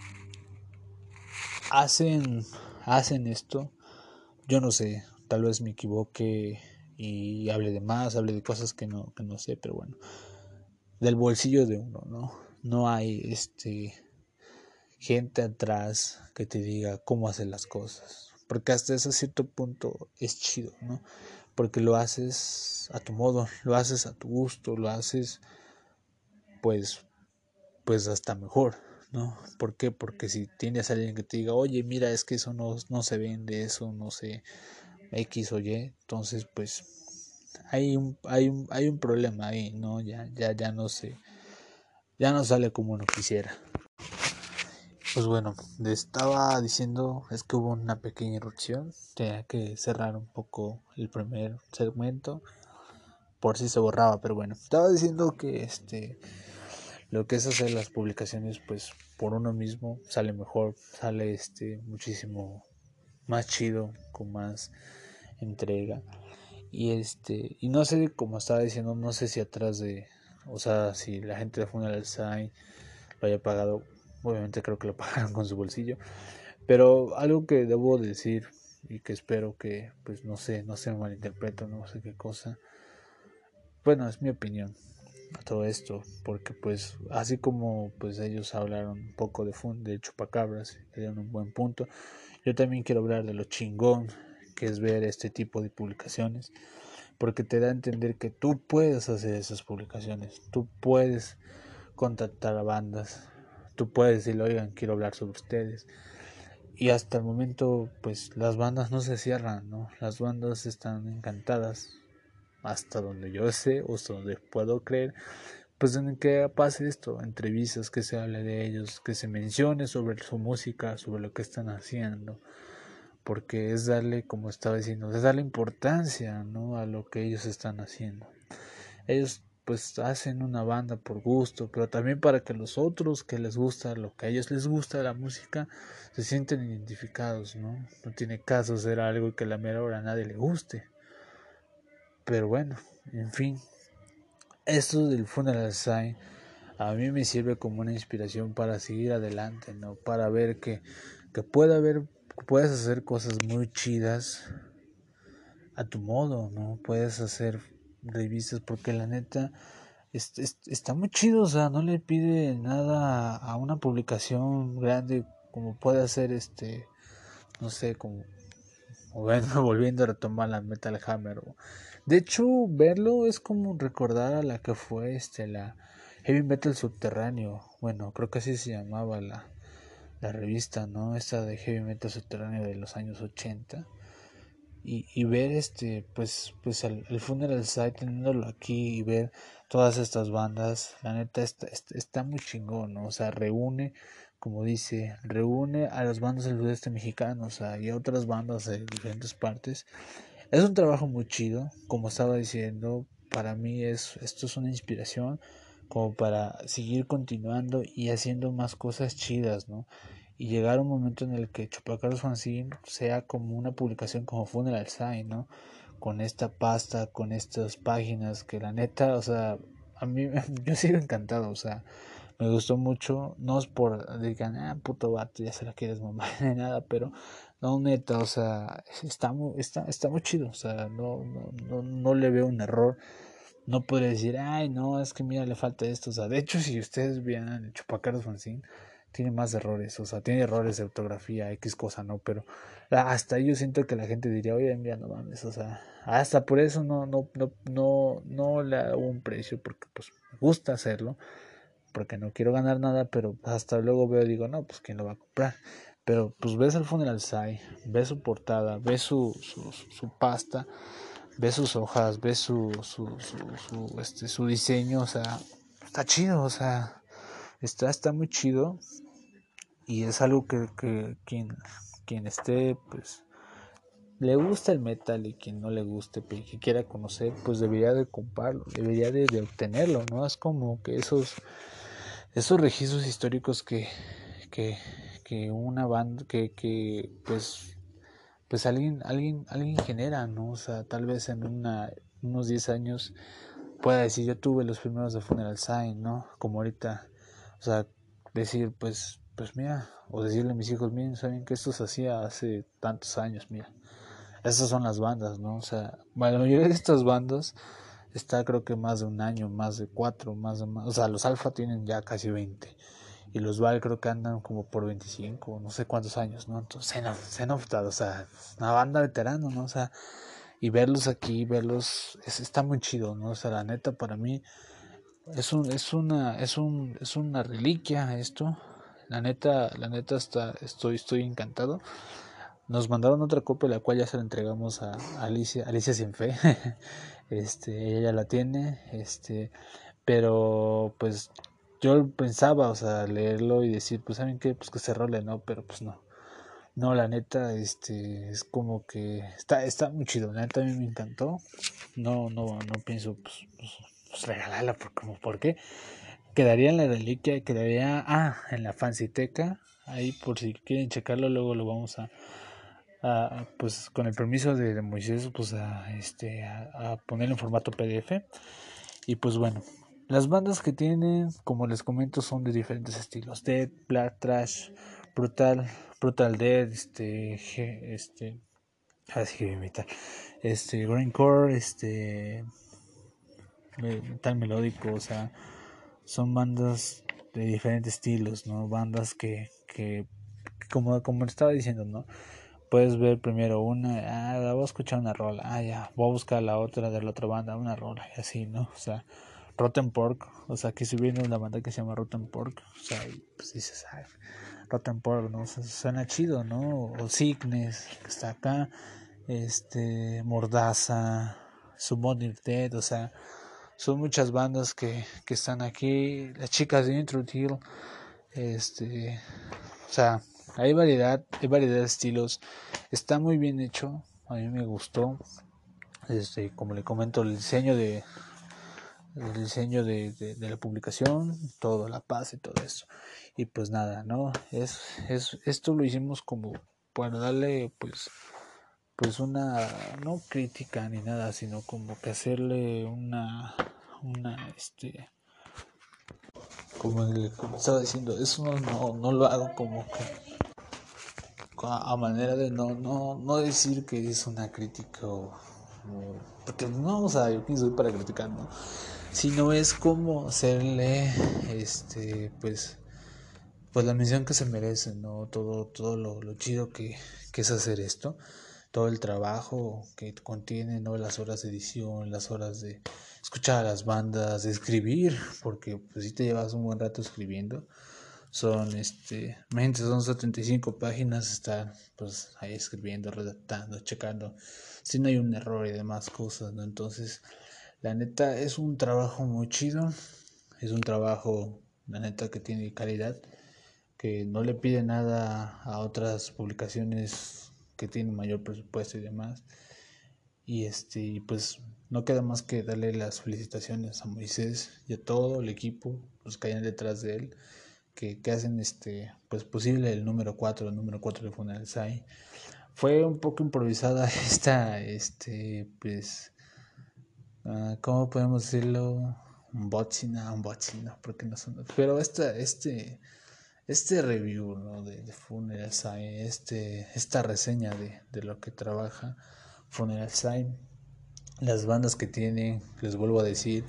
hacen, hacen esto. Yo no sé, tal vez me equivoque y hable de más, hable de cosas que no, que no sé, pero bueno, del bolsillo de uno, ¿no? No hay este gente atrás que te diga cómo hacer las cosas, porque hasta ese cierto punto es chido, ¿no? Porque lo haces a tu modo, lo haces a tu gusto, lo haces pues pues hasta mejor, ¿no? ¿Por qué? Porque si tienes a alguien que te diga, oye, mira, es que eso no, no se vende, eso no se X o Y, entonces pues hay un, hay un, hay un problema ahí, ¿no? Ya, ya, ya no sé, ya no sale como uno quisiera. Pues bueno, le estaba diciendo, es que hubo una pequeña erupción, tenía que cerrar un poco el primer segmento, por si se borraba, pero bueno, estaba diciendo que este lo que es hacer las publicaciones pues por uno mismo sale mejor, sale este muchísimo más chido, con más entrega. Y este y no sé, como estaba diciendo, no sé si atrás de, o sea, si la gente de Funeral Sign lo haya pagado. Obviamente creo que lo pagaron con su bolsillo, pero algo que debo decir y que espero que pues no sé, no se malinterprete, no sé qué cosa. Bueno, es mi opinión a todo esto, porque pues así como pues ellos hablaron un poco de fun de chupacabras, que dieron un buen punto, yo también quiero hablar de lo chingón que es ver este tipo de publicaciones, porque te da a entender que tú puedes hacer esas publicaciones, tú puedes contactar a bandas, tú puedes decirle, oigan, quiero hablar sobre ustedes. Y hasta el momento pues las bandas no se cierran, ¿no? Las bandas están encantadas, hasta donde yo sé o hasta donde puedo creer, pues en que pase esto, entrevistas, que se hable de ellos, que se mencione sobre su música, sobre lo que están haciendo, porque es darle, como estaba diciendo, es darle importancia, ¿no? A lo que ellos están haciendo. Ellos pues hacen una banda por gusto, pero también para que los otros que les gusta lo que a ellos les gusta la música se sienten identificados, ¿no? No tiene caso hacer algo que a la mera hora a nadie le guste. Pero bueno, en fin, esto del Funeral Sign a mí me sirve como una inspiración para seguir adelante, ¿no? Para ver que, que puede haber, puedes hacer cosas muy chidas a tu modo, ¿no? Puedes hacer revistas, porque la neta es, es, está muy chido, o sea, no le pide nada a una publicación grande como puede hacer este, no sé, como bueno, volviendo a retomar la Metal Hammer. De hecho, verlo es como recordar a la que fue este la Heavy Metal Subterráneo. Bueno, creo que así se llamaba la, la revista, ¿no? Esta de Heavy Metal Subterráneo de los años ochenta. Y, y ver este, pues, pues el, el Funeral Site teniéndolo aquí y ver todas estas bandas, la neta está, está, está muy chingón, ¿no? O sea, reúne, como dice, reúne a las bandas del sudeste mexicano, o sea, y a otras bandas de diferentes partes. Es un trabajo muy chido, como estaba diciendo, para mí es, esto es una inspiración como para seguir continuando y haciendo más cosas chidas, ¿no? Y llegar a un momento en el que Chupacabras Fanzine sea como una publicación como Funeral Sign, ¿no? Con esta pasta, con estas páginas que la neta, o sea, a mí yo sigo encantado, o sea, me gustó mucho, no es por digan, ah, puto vato, ya se la quieres mamar ni nada, pero no, neta, o sea, está muy, está, está muy chido, o sea, no, no, no, no le veo un error. No puede decir, ay, no, es que mira, le falta esto. O sea, de hecho, si ustedes vieran el Chupacabras Fanzine, tiene más errores. O sea, tiene errores de ortografía, X cosa, ¿no? Pero hasta yo siento que la gente diría, oye, mira, no mames. O sea, hasta por eso no, no, no, no, no le hago un precio, porque pues me gusta hacerlo, porque no quiero ganar nada, pero hasta luego veo y digo, no, pues quién lo va a comprar. Pero pues ves el Funeral Sai, ves su portada, ves su, su, su pasta, ves sus hojas, ves su, su, su, su, este, su diseño, o sea, está chido, o sea, está, está muy chido y es algo que, que quien, quien esté, pues, le gusta el metal y quien no le guste, pero que quiera conocer, pues debería de comprarlo, debería de, de obtenerlo, ¿no? Es como que esos, esos registros históricos que, que, que una banda, que, que pues, pues alguien, alguien, alguien genera, ¿no? O sea, tal vez en una, unos diez años pueda decir, yo tuve los primeros de Funeral Sign, ¿no? Como ahorita, o sea, decir, pues, pues mira, o decirle a mis hijos, miren, saben que esto se hacía hace tantos años, mira. Esas son las bandas, ¿no? O sea, bueno, la mayoría de estas bandas está creo que más de un año, más de cuatro, más de más. O sea, los Alfa tienen ya casi veinte. Y los Val creo que andan como por veinticinco, no sé cuántos años, ¿no? Entonces, se, no, se nota, o sea, una banda veterana, ¿no? O sea, y verlos aquí, verlos, es, está muy chido, ¿no? O sea, la neta, para mí, es un, es una, es un, es una reliquia esto. La neta, la neta está, estoy, estoy encantado. Nos mandaron otra copia, la cual ya se la entregamos a Alicia, Alicia sin fe. este, ella ya la tiene, este, pero pues yo pensaba, o sea, leerlo y decir, pues saben qué, pues que se role, ¿no? Pero pues no. No, la neta, este, es como que está, está muy chido, la neta a mí me encantó. No, no, no pienso pues, pues, pues regalarla, por, como, ¿por qué? Quedaría en la reliquia, quedaría, ah, en la fanciteca, ahí por si quieren checarlo, luego lo vamos a, a pues con el permiso de, de Moisés, pues a, este, a, a ponerlo en formato P D F. Y pues bueno, las bandas que tienen, como les comento, son de diferentes estilos: Death, Black, Trash, Brutal, Brutal Death, este, este, así metal, este, Grindcore, este, metal melódico, o sea, son bandas de diferentes estilos, ¿no? Bandas que, que como, como estaba diciendo, ¿no? Puedes ver primero una, ah, la voy a escuchar una rola, ah, ya, voy a buscar la otra de la otra banda, una rola, y así, ¿no? O sea, Rotten Pork, o sea, que si viene una banda que se llama Rotten Pork, o sea, y pues dices, ah, Rotten Pork, ¿no? O sea, suena chido, ¿no? O Sickness, que está acá, este, Mordaza, Summoning Dead, o sea, son muchas bandas que, que están aquí, las chicas de Intro Hill, este, o sea, hay variedad, hay variedad de estilos, está muy bien hecho, a mí me gustó, este, como le comento, el diseño de el diseño de, de, de la publicación, todo, la paz y todo eso, y pues nada, no, es, es esto lo hicimos como para darle pues pues una, no crítica ni nada, sino como que hacerle una una este como, el, como estaba diciendo, eso no, no, no lo hago como que a manera de no, no, no decir que es una crítica o, o porque no, o sea, yo quién soy para criticar, ¿no? Sino es como hacerle este pues pues la mención que se merece, ¿no? Todo, todo lo, lo chido que, que es hacer esto, todo el trabajo que contiene, ¿no? Las horas de edición, las horas de escuchar a las bandas, de escribir, porque pues si te llevas un buen rato escribiendo. Son, este, mente son setenta y cinco páginas, estar pues ahí escribiendo, redactando, checando si no hay un error y demás cosas, ¿no? Entonces, la neta es un trabajo muy chido, es un trabajo, la neta, que tiene calidad, que no le pide nada a otras publicaciones que tienen mayor presupuesto y demás. Y este, pues no queda más que darle las felicitaciones a Moisés y a todo el equipo, los que hayan detrás de él, que, que hacen este, pues posible el número cuatro, el número cuatro de Funeral Sign. Fue un poco improvisada esta, este, pues, uh, ¿cómo podemos decirlo? Un boxing, no, un boxing, no, porque no son, pero esta, este, este review, ¿no? de, de Funeral Sign, este, esta reseña de, de lo que trabaja Funeral Sign, las bandas que tienen, les vuelvo a decir,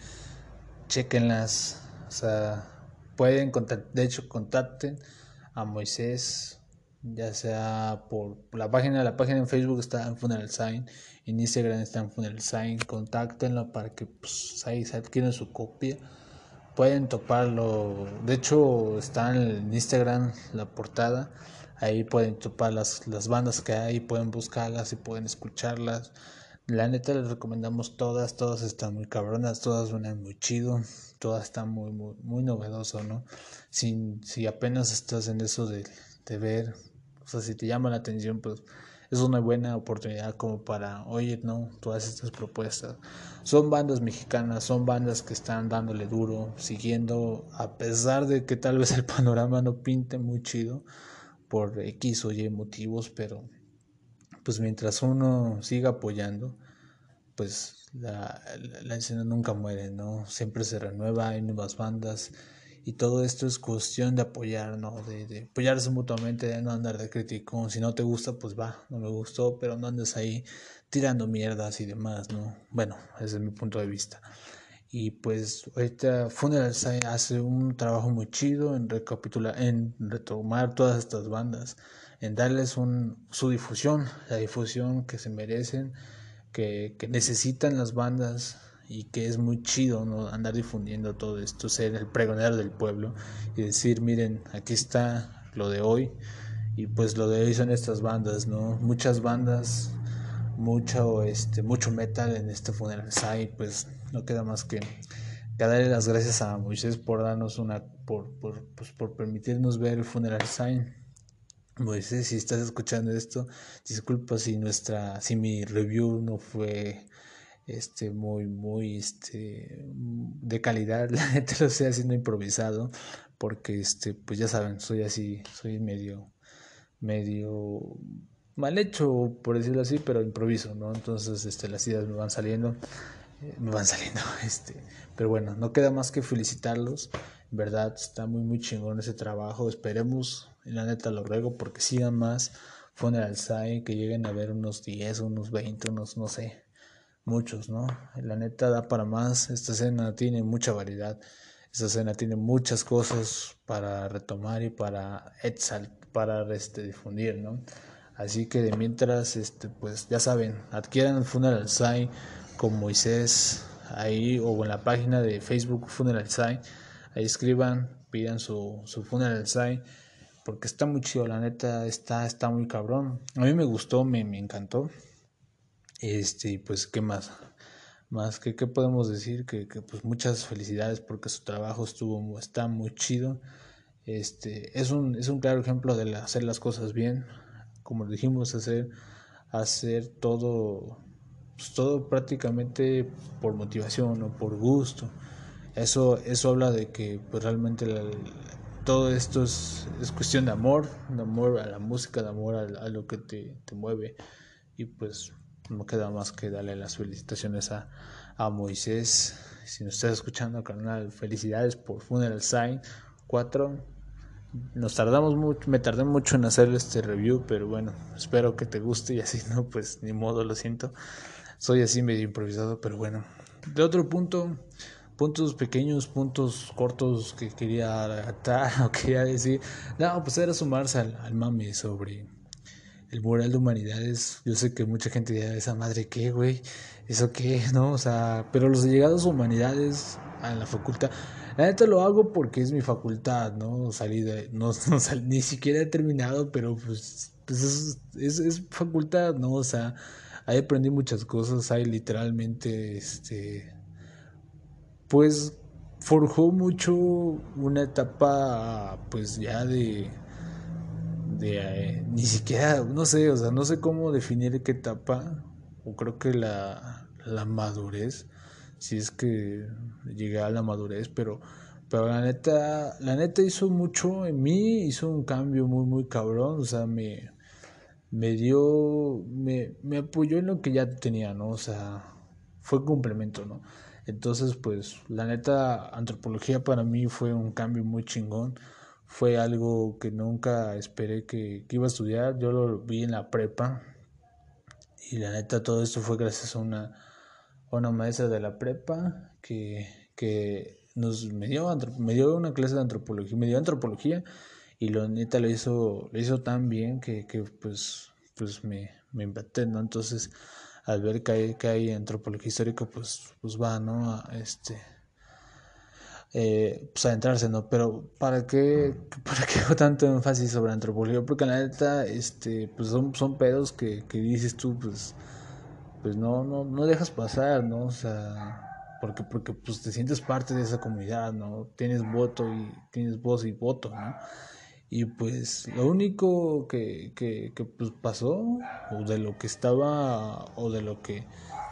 chequenlas, o sea, pueden contactar, de hecho contacten a Moisés, ya sea por la página, la página en Facebook está en Funeral Sign, en Instagram está en Funeral Sign, contáctenlo para que pues ahí se adquieran su copia. Pueden toparlo, de hecho está en Instagram la portada, ahí pueden topar las, las bandas que hay, pueden buscarlas y pueden escucharlas. La neta les recomendamos todas, todas están muy cabronas, todas suenan muy chido, todas están muy, muy, muy novedoso, ¿no? Si, si apenas estás en eso de, de ver, o sea, si te llama la atención, pues es una buena oportunidad como para, oye, no, todas estas propuestas. Son bandas mexicanas, son bandas que están dándole duro, siguiendo, a pesar de que tal vez el panorama no pinte muy chido por X o Y motivos, pero pues mientras uno siga apoyando, pues la, la, la escena nunca muere, ¿no? Siempre se renueva, hay nuevas bandas y todo esto es cuestión de apoyar, ¿no? De, de apoyarse mutuamente, de no andar de crítico. Si no te gusta, pues va, no me gustó, pero no andes ahí tirando mierdas y demás, ¿no? Bueno, ese es mi punto de vista. Y pues ahorita Funeral Sign hace un trabajo muy chido en recapitular, en retomar todas estas bandas, en darles un, su difusión, la difusión que se merecen, que, que necesitan las bandas y que es muy chido, ¿no? Andar difundiendo todo esto, ser el pregonero del pueblo y decir, miren, aquí está lo de hoy y pues lo de hoy son estas bandas, ¿no? Muchas bandas, mucho este mucho metal en este Funeral Sign, pues no queda más que, que darle las gracias a Moisés por darnos una por por pues, por permitirnos ver el Funeral Sign. Moisés, si estás escuchando esto, disculpa si nuestra si mi review no fue este muy muy este de calidad, la neta lo estoy haciendo improvisado porque este pues ya saben, soy así, soy medio medio mal hecho, por decirlo así, pero improviso, ¿no? Entonces, este, las ideas me van saliendo, eh, me van saliendo, este, pero bueno, no queda más que felicitarlos, en verdad, está muy, muy chingón ese trabajo, esperemos, y la neta lo ruego, porque sigan más Funeral Sign, que lleguen a ver unos diez, unos veinte, unos, no sé, muchos, ¿no? La neta da para más, esta escena tiene mucha variedad, esta escena tiene muchas cosas para retomar y para exaltar, para este, difundir, ¿no? Así que de mientras, este, pues ya saben, adquieran el Funeral Sign con Moisés ahí o en la página de Facebook Funeral Sign, ahí escriban, pidan su, su Funeral Sign, porque está muy chido, la neta, está, está muy cabrón. A mí me gustó, me, me encantó. Este, pues, ¿qué más? Más que, ¿qué podemos decir? Que, que pues muchas felicidades porque su trabajo estuvo, está muy chido. Este, es un, es un claro ejemplo de hacer las cosas bien. Como dijimos, hacer, hacer todo, pues todo prácticamente por motivación o por gusto. Eso, eso habla de que pues realmente la, todo esto es, es cuestión de amor, de amor a la música, de amor a, a lo que te, te mueve. Y pues no queda más que darle las felicitaciones a, a Moisés. Si nos estás escuchando, carnal, felicidades por Funeral Sign cuatro. Nos tardamos mucho, me tardé mucho en hacer este review, pero bueno, espero que te guste y así no, pues ni modo, lo siento. Soy así medio improvisado, pero bueno. De otro punto, puntos pequeños, puntos cortos que quería atar o quería decir. No, pues era sumarse al, al mame sobre el mural de humanidades. Yo sé que mucha gente dirá, esa madre qué, güey, eso qué, ¿no? O sea, pero los llegados a humanidades a la facultad, la neta lo hago porque es mi facultad, ¿no? Salí de, no, no sal, ni siquiera he terminado, pero pues, pues es, es, es facultad, ¿no? O sea, ahí aprendí muchas cosas, ahí literalmente, este, pues forjó mucho una etapa, pues ya de de eh, ni siquiera, no sé, o sea, no sé cómo definir qué etapa, o creo que la, la madurez, si es que llegué a la madurez, pero, pero la neta, la neta hizo mucho en mí, hizo un cambio muy, muy cabrón, o sea, me, me dio, me, me apoyó en lo que ya tenía, ¿no? O sea, fue complemento, ¿no? Entonces, pues, la neta, antropología para mí fue un cambio muy chingón. Fue algo que nunca esperé que, que iba a estudiar. Yo lo vi en la prepa. Y la neta, todo esto fue gracias a una, a una maestra de la prepa que, que nos me dio, me dio una clase de antropología, me dio antropología y lo neta lo hizo, lo hizo tan bien que, que pues, pues me, me impacté, ¿no? Entonces, al ver que hay, que hay antropología histórica, pues, pues va, ¿no? A, este, eh, pues adentrarse, ¿no? Pero ¿para qué, para qué hago tanto énfasis sobre antropología? Porque la neta, este, pues son, son pedos que, que dices tú, pues, pues no, no, no dejas pasar, ¿no? O sea, porque, porque pues te sientes parte de esa comunidad, ¿no? Tienes voto y tienes voz y voto, ¿no? Y pues lo único que, que, que pues pasó, o de lo que estaba, o de lo que...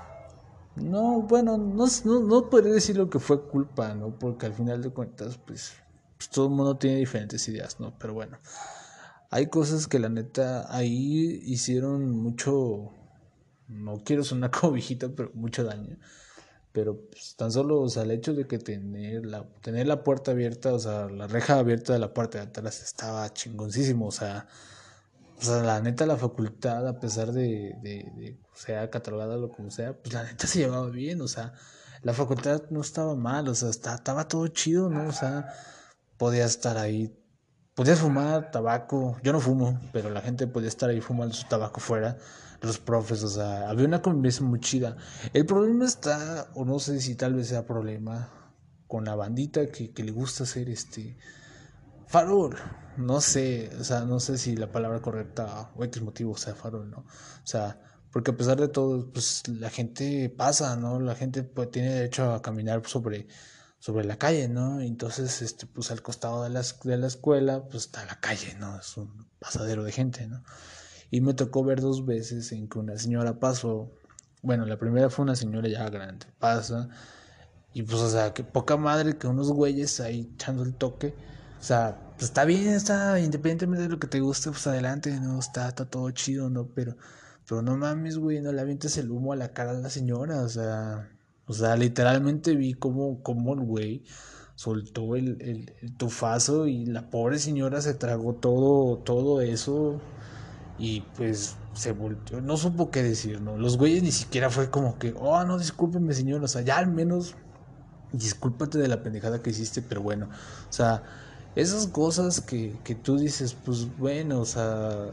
No, bueno, no, no, no podría decir lo que fue culpa, ¿no? Porque al final de cuentas, pues, pues todo el mundo tiene diferentes ideas, ¿no? Pero bueno, hay cosas que la neta ahí hicieron mucho, no quiero sonar como viejito, pero mucho daño. Pero pues, tan solo, o sea, el hecho de que tener la, tener la puerta abierta, o sea, la reja abierta de la parte de atrás estaba chingoncísimo, o sea, o sea, la neta la facultad, a pesar de, de, de sea catalogada o como sea, pues la neta se llevaba bien, o sea, la facultad no estaba mal, o sea, está, estaba todo chido, ¿no? O sea, podías estar ahí, podías fumar tabaco, yo no fumo, pero la gente podía estar ahí fumando su tabaco fuera, los profes, o sea, había una convivencia muy chida. El problema está, o no sé si tal vez sea problema, con la bandita que, que le gusta hacer este farol, no sé, o sea, no sé si la palabra correcta o X motivo sea farol, ¿no? O sea, porque a pesar de todo, pues la gente pasa, ¿no? La gente pues, tiene derecho a caminar sobre, sobre la calle, ¿no? Entonces, este, pues al costado de la, de la escuela, pues está la calle, ¿no? Es un pasadero de gente, ¿no? Y me tocó ver dos veces en que una señora pasó, bueno, la primera fue una señora ya grande, pasa, y pues, o sea, que poca madre que unos güeyes ahí echando el toque. O sea, pues está bien, está, independientemente de lo que te guste, pues adelante, ¿no? Está, está todo chido, ¿no? Pero, pero no mames, güey, no le avientes el humo a la cara a la señora, o sea, o sea, literalmente vi como, como el güey soltó el, el, el tufazo y la pobre señora se tragó todo, todo eso y pues se volteó, no supo qué decir, ¿no? Los güeyes ni siquiera fue como que, oh, no, discúlpeme, señor, o sea, ya al menos discúlpate de la pendejada que hiciste, pero bueno, o sea, esas cosas que, que tú dices, pues bueno, o sea,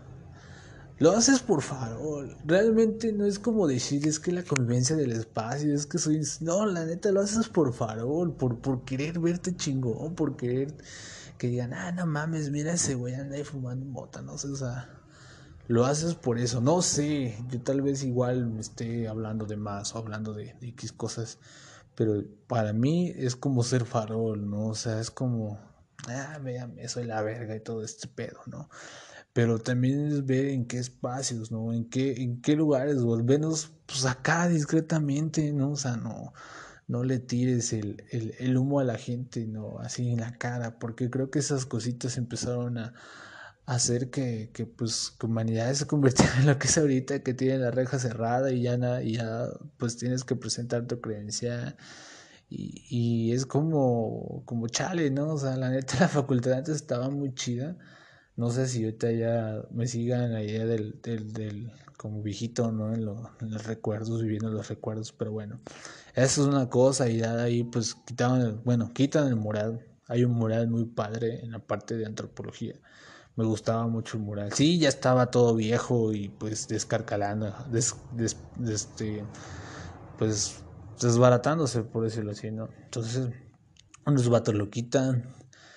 lo haces por farol, realmente no es como decir, es que la convivencia del espacio, es que soy, no, la neta lo haces por farol, por, por querer verte chingón, por querer que digan, ah, no mames, mira ese güey anda ahí fumando mota, no sé, o sea, lo haces por eso, no sé, yo tal vez igual me esté hablando de más o hablando de, de X cosas, pero para mí es como ser farol, ¿no? O sea, es como, ah, véame, soy la verga y todo este pedo, ¿no? Pero también es ver en qué espacios, ¿no? En qué, en qué lugares, volvernos pues acá discretamente, ¿no? O sea, no, no le tires el, el, el humo a la gente, ¿no? Así en la cara, porque creo que esas cositas empezaron a hacer que, que pues que humanidad se convirtiera en lo que es ahorita, que tiene la reja cerrada y ya, na, y ya pues tienes que presentar tu credencial y, y es como, como chale, ¿no? O sea, la neta la facultad antes estaba muy chida. No sé si ahorita ya me sigan la idea del, del, del como viejito, ¿no? En, lo, en los recuerdos, viviendo los recuerdos, pero bueno, eso es una cosa y de ahí pues quitaban, el, bueno, quitan el mural. Hay un mural muy padre en la parte de antropología. Me gustaba mucho el mural. Sí, ya estaba todo viejo y pues descarcalando, des, des, des, este, pues desbaratándose, por decirlo así, ¿no? Entonces, unos vatos lo quitan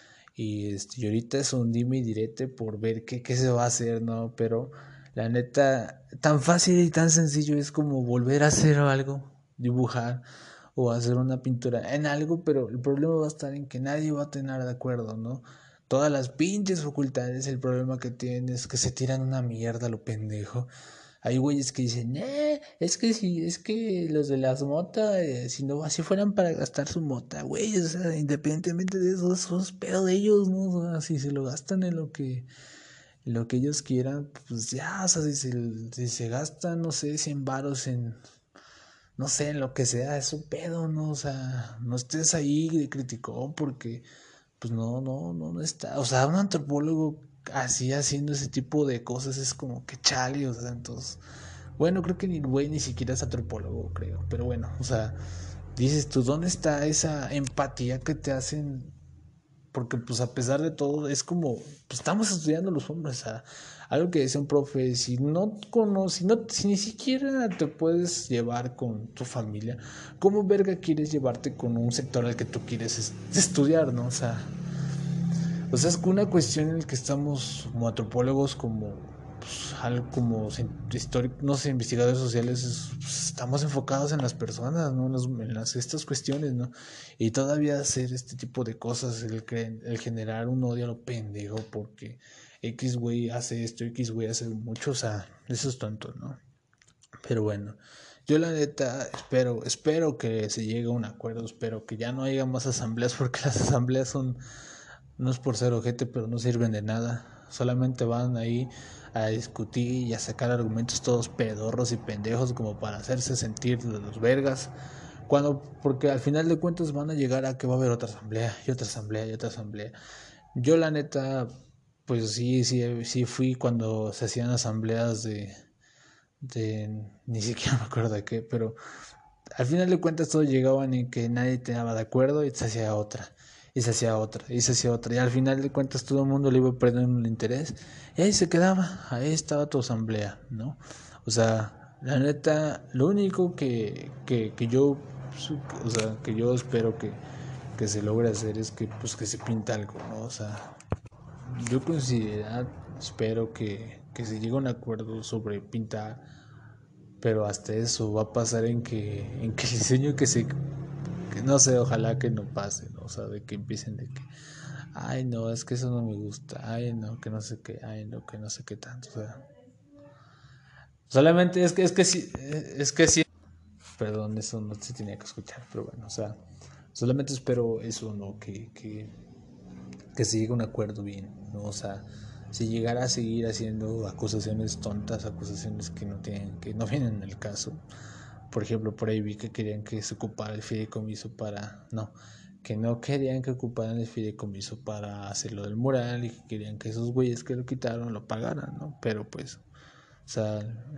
y, este, y ahorita es un dime y direte por ver qué, qué se va a hacer, ¿no? Pero la neta, tan fácil y tan sencillo es como volver a hacer algo, dibujar o hacer una pintura en algo, pero el problema va a estar en que nadie va a tener de acuerdo, ¿no? Todas las pinches facultades, el problema que tienen es que se tiran una mierda a lo pendejo. Hay güeyes que dicen, eh, es que si, es que los de las motas, eh, si no, así fueran para gastar su mota, güey, o sea, independientemente de eso, eso es pedo de ellos, ¿no? O sea, si se lo gastan en lo que, en lo que ellos quieran, pues ya, o sea, si se, si se gastan, no sé, cien varos en, no sé, en lo que sea, es un pedo, ¿no? O sea, no estés ahí de criticón porque, pues no, no, no, no está, o sea, un antropólogo así haciendo ese tipo de cosas es como que chale, o sea, entonces... Bueno, creo que ni el güey ni siquiera es antropólogo, creo. Pero bueno, o sea, dices tú, ¿dónde está esa empatía que te hacen? Porque pues a pesar de todo, es como, pues estamos estudiando los hombres, o sea, algo que decía un profe, si no conoces, si, no, si ni siquiera te puedes llevar con tu familia, ¿cómo verga quieres llevarte con un sector al que tú quieres est estudiar, no? O sea, o sea, es una cuestión en la que estamos como antropólogos, como, pues, al, como históricos, no sé, investigadores sociales, es, pues, estamos enfocados en las personas, ¿no? En, los, en las, estas cuestiones, ¿no? Y todavía hacer este tipo de cosas, el, el generar un odio a lo pendejo, porque X güey hace esto, X güey hace mucho, o sea, eso es tonto, ¿no? Pero bueno, yo la neta espero, espero que se llegue a un acuerdo, espero que ya no haya más asambleas, porque las asambleas son, no es por ser ojete, pero no sirven de nada. Solamente van ahí a discutir y a sacar argumentos todos pedorros y pendejos como para hacerse sentir los vergas. Cuando, porque al final de cuentas van a llegar a que va a haber otra asamblea y otra asamblea y otra asamblea. Yo la neta, pues sí, sí, sí fui cuando se hacían asambleas de, de ni siquiera me acuerdo de qué, pero al final de cuentas todos llegaban en que nadie estaba de acuerdo y se hacía otra, y se hacía otra, y se hacía otra, y al final de cuentas todo el mundo le iba perdiendo el interés, y ahí se quedaba, ahí estaba tu asamblea, ¿no? O sea, la neta, lo único que, que, que yo, o sea, que yo espero que, que se logre hacer es que, pues, que se pinta algo, ¿no? O sea, yo considero, espero que, que se llegue a un acuerdo sobre pintar, pero hasta eso va a pasar en que, en que el diseño que se, que no sé, ojalá que no pase, ¿no? O sea, de que empiecen de que, ay no, es que eso no me gusta, ay no, que no sé qué, ay no, que no sé qué tanto, o sea, solamente es que, es que sí, es que sí, perdón, eso no se tenía que escuchar, pero bueno, o sea, solamente espero eso, ¿no? Que, que, que se llegue a un acuerdo bien, ¿no? O sea, si llegara a seguir haciendo acusaciones tontas, acusaciones que no tienen, que no vienen en el caso. Por ejemplo, por ahí vi que querían que se ocupara el fideicomiso para, no, que no querían que ocuparan el fideicomiso para hacer lo del mural y que querían que esos güeyes que lo quitaron lo pagaran, ¿no? Pero pues, o sea,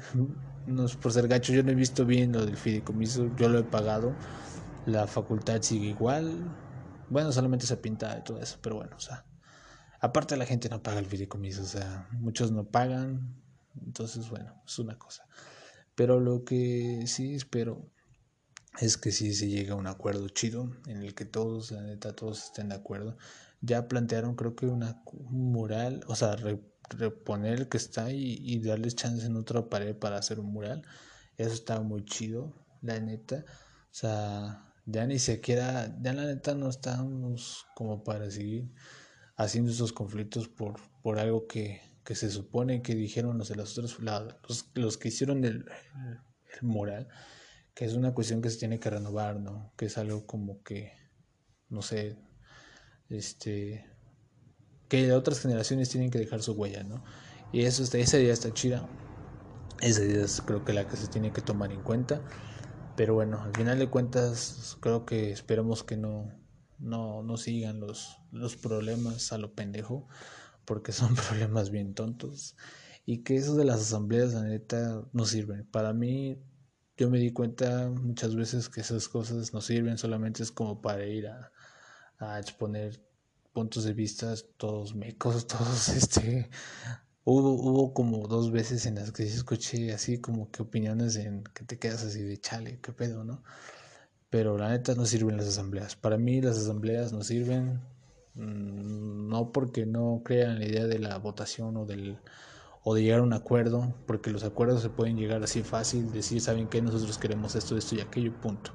no es por ser gacho, yo no he visto bien lo del fideicomiso, yo lo he pagado, la facultad sigue igual, bueno, solamente se pinta y todo eso, pero bueno, o sea, aparte la gente no paga el fideicomiso, o sea, muchos no pagan, entonces bueno, es una cosa. Pero lo que sí espero es que sí se llegue a un acuerdo chido en el que todos, la neta, todos estén de acuerdo. Ya plantearon creo que una, un mural, o sea, re, reponer el que está y, y darles chance en otra pared para hacer un mural. Eso está muy chido, la neta. O sea, ya ni siquiera, ya la neta no estamos como para seguir haciendo esos conflictos por, por algo que, que se supone que dijeron los de los otros, la, los, los que hicieron el, el, el mural, que es una cuestión que se tiene que renovar, ¿no? Que es algo como que, no sé, este, que otras generaciones tienen que dejar su huella, ¿no? Y eso está, esa idea está chida, esa idea es creo que la que se tiene que tomar en cuenta, pero bueno, al final de cuentas creo que esperemos que no, no, no sigan los, los problemas a lo pendejo, porque son problemas bien tontos, y que eso de las asambleas, la neta, no sirven. Para mí, yo me di cuenta muchas veces que esas cosas no sirven, solamente es como para ir a, a exponer puntos de vista todos mecos, todos este... Hubo, hubo como dos veces en las que sí escuché así como que opiniones en que te quedas así de chale, qué pedo, ¿no? Pero la neta no sirven las asambleas. Para mí las asambleas no sirven, mmm, no porque no crean la idea de la votación o del o de llegar a un acuerdo, porque los acuerdos se pueden llegar así fácil, decir, ¿saben qué? Nosotros queremos esto, esto y aquello, punto.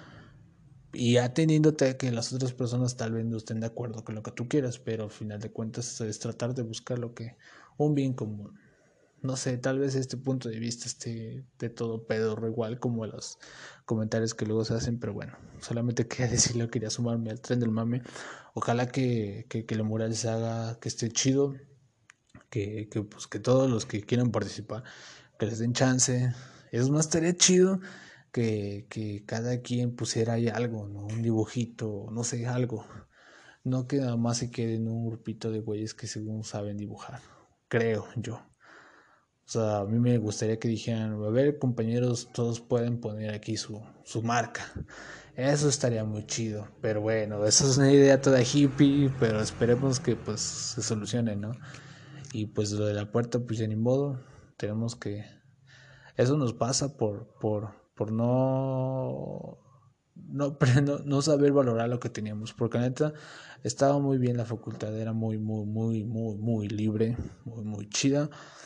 Y atendiéndote a que las otras personas tal vez no estén de acuerdo con lo que tú quieras, pero al final de cuentas es tratar de buscar lo que, un bien común. No sé, tal vez este punto de vista esté de todo pedorro igual como los comentarios que luego se hacen, pero bueno, solamente quería decirlo, quería sumarme al tren del mame. Ojalá que, que, que el mural se haga, que esté chido, que, que, pues, que todos los que quieran participar, que les den chance. Es más, estaría chido que, que cada quien pusiera ahí algo, ¿no? Un dibujito, no sé, algo. No que nada más se quede en un grupito de güeyes que según saben dibujar, creo yo. O sea, a mí me gustaría que dijeran, a ver, compañeros, todos pueden poner aquí su, su marca. Eso estaría muy chido. Pero bueno, eso es una idea toda hippie, pero esperemos que pues se solucione, ¿no? Y pues lo de la puerta, pues ya ni modo. Tenemos que... Eso nos pasa por, por, por no, no, no, no saber valorar lo que teníamos. Porque la neta estaba muy bien la facultad, era muy, muy, muy, muy, muy libre, muy, muy chida.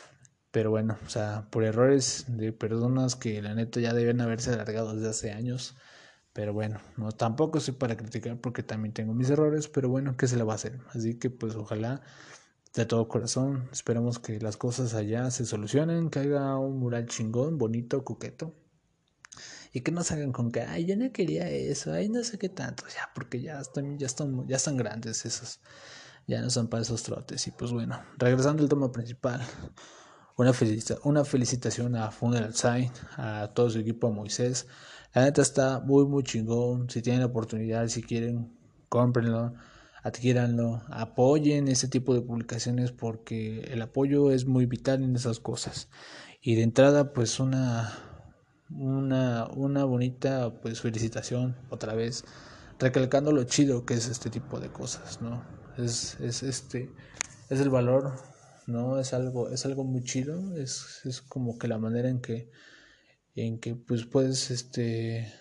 Pero bueno, o sea, por errores de personas que la neta ya deben haberse alargado desde hace años. Pero bueno, no tampoco estoy para criticar porque también tengo mis errores, pero bueno, ¿qué se le va a hacer? Así que pues ojalá de todo corazón esperamos que las cosas allá se solucionen, que haya un mural chingón, bonito, coqueto. Y que no salgan con que, ay, yo no quería eso, ay, no sé qué tanto, ya, porque ya están, ya están, ya están grandes esos, ya no son para esos trotes. Y pues bueno, regresando al tema principal, una, felicita una felicitación a Funeral Sign, a todo su equipo, a Moisés. La neta está muy, muy chingón. Si tienen la oportunidad, si quieren, cómprenlo, adquiéranlo, apoyen ese tipo de publicaciones porque el apoyo es muy vital en esas cosas. Y de entrada, pues una, una, una bonita pues felicitación otra vez, recalcando lo chido que es este tipo de cosas, ¿no? Es, es este, es el valor, ¿no? Es algo, es algo muy chido, es, es como que la manera en que, en que pues puedes, este,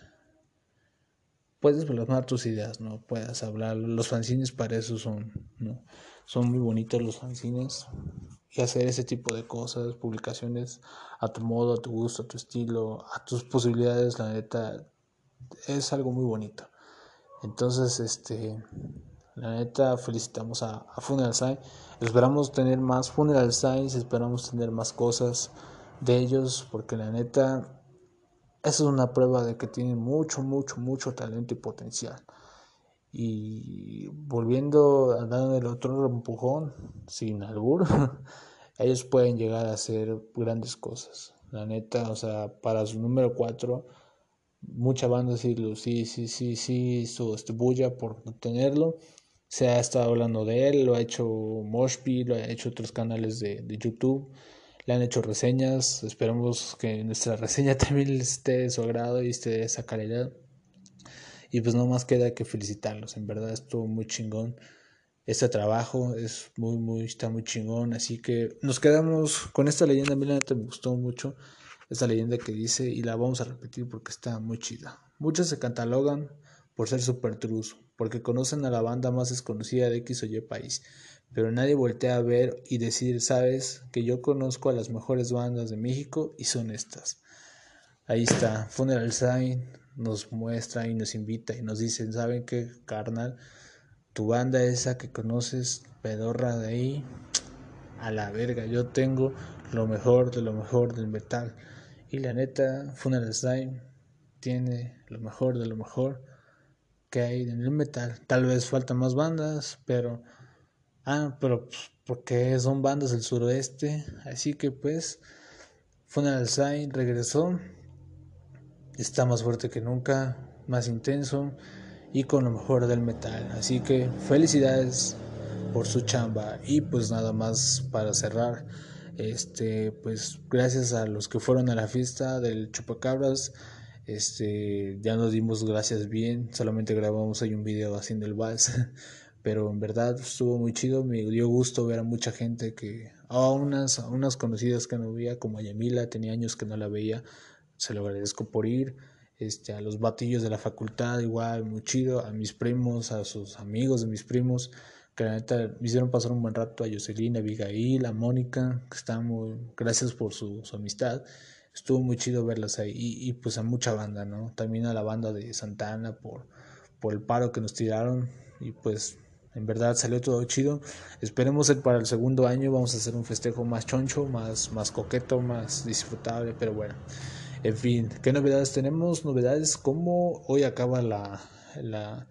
puedes plasmar tus ideas, ¿no? Puedes hablar, los fanzines para eso son, ¿no? Son muy bonitos los fanzines y hacer ese tipo de cosas, publicaciones a tu modo, a tu gusto, a tu estilo, a tus posibilidades, la neta, es algo muy bonito. Entonces, este, la neta, felicitamos a, a Funeral Sign. Esperamos tener más Funeral Signs, esperamos tener más cosas de ellos, porque la neta, eso es una prueba de que tienen mucho, mucho, mucho talento y potencial. Y volviendo a dar el otro empujón, sin albur, ellos pueden llegar a hacer grandes cosas. La neta, o sea, para su número cuatro, mucha banda sí, sí, sí, sí, sí hizo este bulla por no tenerlo. Se ha estado hablando de él, lo ha hecho Moshpi, lo ha hecho otros canales de, de YouTube, le han hecho reseñas. Esperamos que nuestra reseña también les esté de su agrado y esté de esa calidad. Y pues no más queda que felicitarlos, en verdad estuvo muy chingón. Este trabajo es muy, muy, está muy chingón. Así que nos quedamos con esta leyenda. A mí la neta me gustó mucho esta leyenda que dice, y la vamos a repetir porque está muy chida. Muchos se catalogan por ser super trus, porque conocen a la banda más desconocida de X o Y país, pero nadie voltea a ver y decir, sabes, que yo conozco a las mejores bandas de México y son estas. Ahí está, Funeral Sign nos muestra y nos invita y nos dicen, ¿saben qué, carnal? Tu banda esa que conoces, pedorra de ahí, a la verga, yo tengo lo mejor de lo mejor del metal. Y la neta, Funeral Sign tiene lo mejor de lo mejor que hay en el metal. Tal vez faltan más bandas, pero... Ah, pero pues, porque son bandas del suroeste. Así que pues, Funeral Sign regresó. Está más fuerte que nunca, más intenso y con lo mejor del metal. Así que felicidades por su chamba. Y pues nada más para cerrar, este pues gracias a los que fueron a la fiesta del Chupacabras. Este ya nos dimos gracias bien, solamente grabamos ahí un video haciendo el vals. Pero en verdad estuvo muy chido, me dio gusto ver a mucha gente que a unas, a unas conocidas que no veía, como a Yamila, tenía años que no la veía, se lo agradezco por ir. Este, a los batillos de la facultad, igual, muy chido, a mis primos, a sus amigos de mis primos, que la neta me hicieron pasar un buen rato, a Jocelyn, a Abigail, a Mónica, que están muy, gracias por su, su amistad, estuvo muy chido verlas ahí, y, y pues a mucha banda, ¿no? También a la banda de Santana por, por el paro que nos tiraron, y pues en verdad salió todo chido. Esperemos que para el segundo año vamos a hacer un festejo más choncho, más, más coqueto, más disfrutable, pero bueno. En fin, ¿qué novedades tenemos? Novedades como hoy acaba la, la,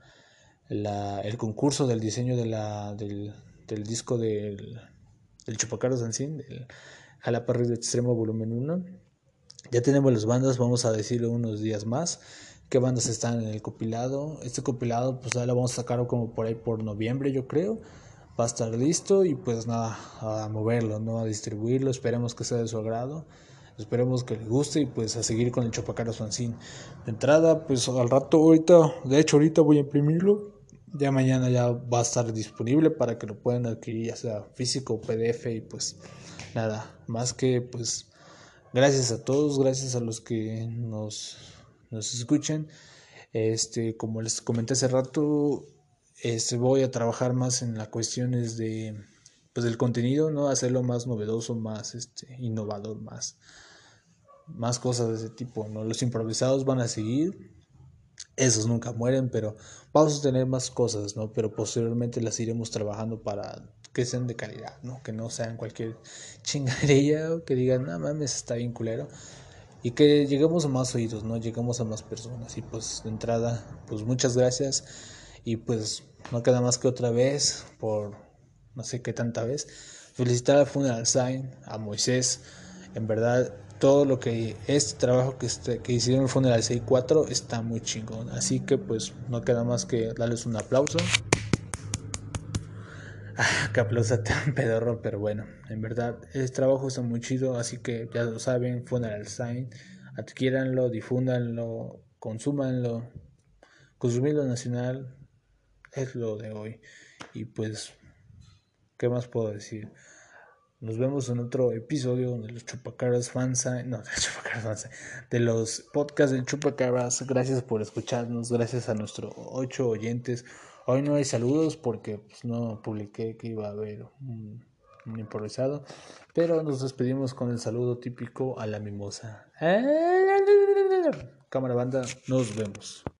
la el concurso del diseño de la, del, del disco del, del Chupacabras Dancing, del Jalapa Río Extremo Volumen uno. Ya tenemos las bandas, vamos a decirlo unos días más. ¿Qué bandas están en el compilado? Este compilado pues ya lo vamos a sacar como por ahí por noviembre, yo creo. Va a estar listo y pues nada, a moverlo, ¿no? A distribuirlo, esperemos que sea de su agrado. Esperemos que les guste y pues a seguir con el Chupacabras Fanzine. De entrada, pues al rato ahorita, de hecho ahorita voy a imprimirlo. Ya mañana ya va a estar disponible para que lo puedan adquirir ya sea físico o P D F y pues nada, más que pues gracias a todos, gracias a los que nos, nos escuchen. Este, como les comenté hace rato, este, voy a trabajar más en las cuestiones de pues el contenido, ¿no? Hacerlo más novedoso, más este, innovador, más, más cosas de ese tipo, ¿no? Los improvisados van a seguir, esos nunca mueren, pero vamos a tener más cosas, ¿no? Pero posteriormente las iremos trabajando para que sean de calidad, ¿no? Que no sean cualquier chingadería o que digan, no mames, está bien culero. Y que lleguemos a más oídos, ¿no? Lleguemos a más personas. Y pues de entrada, pues muchas gracias. Y pues no queda más que otra vez, por no sé qué tanta vez, felicitar a Funeral Sign, a Moisés. En verdad, todo lo que este trabajo que, este, que hicieron en Funeral Sign cuatro está muy chingón. Así que pues no queda más que darles un aplauso. Ah, qué aplauso tan pedorro, pero bueno, en verdad, el trabajo está muy chido, así que ya lo saben, Funeral Sign, adquiéranlo, difúndanlo, consúmanlo, consumirlo nacional es lo de hoy. Y pues, ¿qué más puedo decir? Nos vemos en otro episodio de los Chupacabras Fansa, no, de los Chupacabras Fansa, de los podcasts del Chupacabras. Gracias por escucharnos, gracias a nuestros ocho oyentes. Hoy no hay saludos porque pues, no publiqué que iba a haber un, un improvisado, pero nos despedimos con el saludo típico a la mimosa. Cámara banda, nos vemos.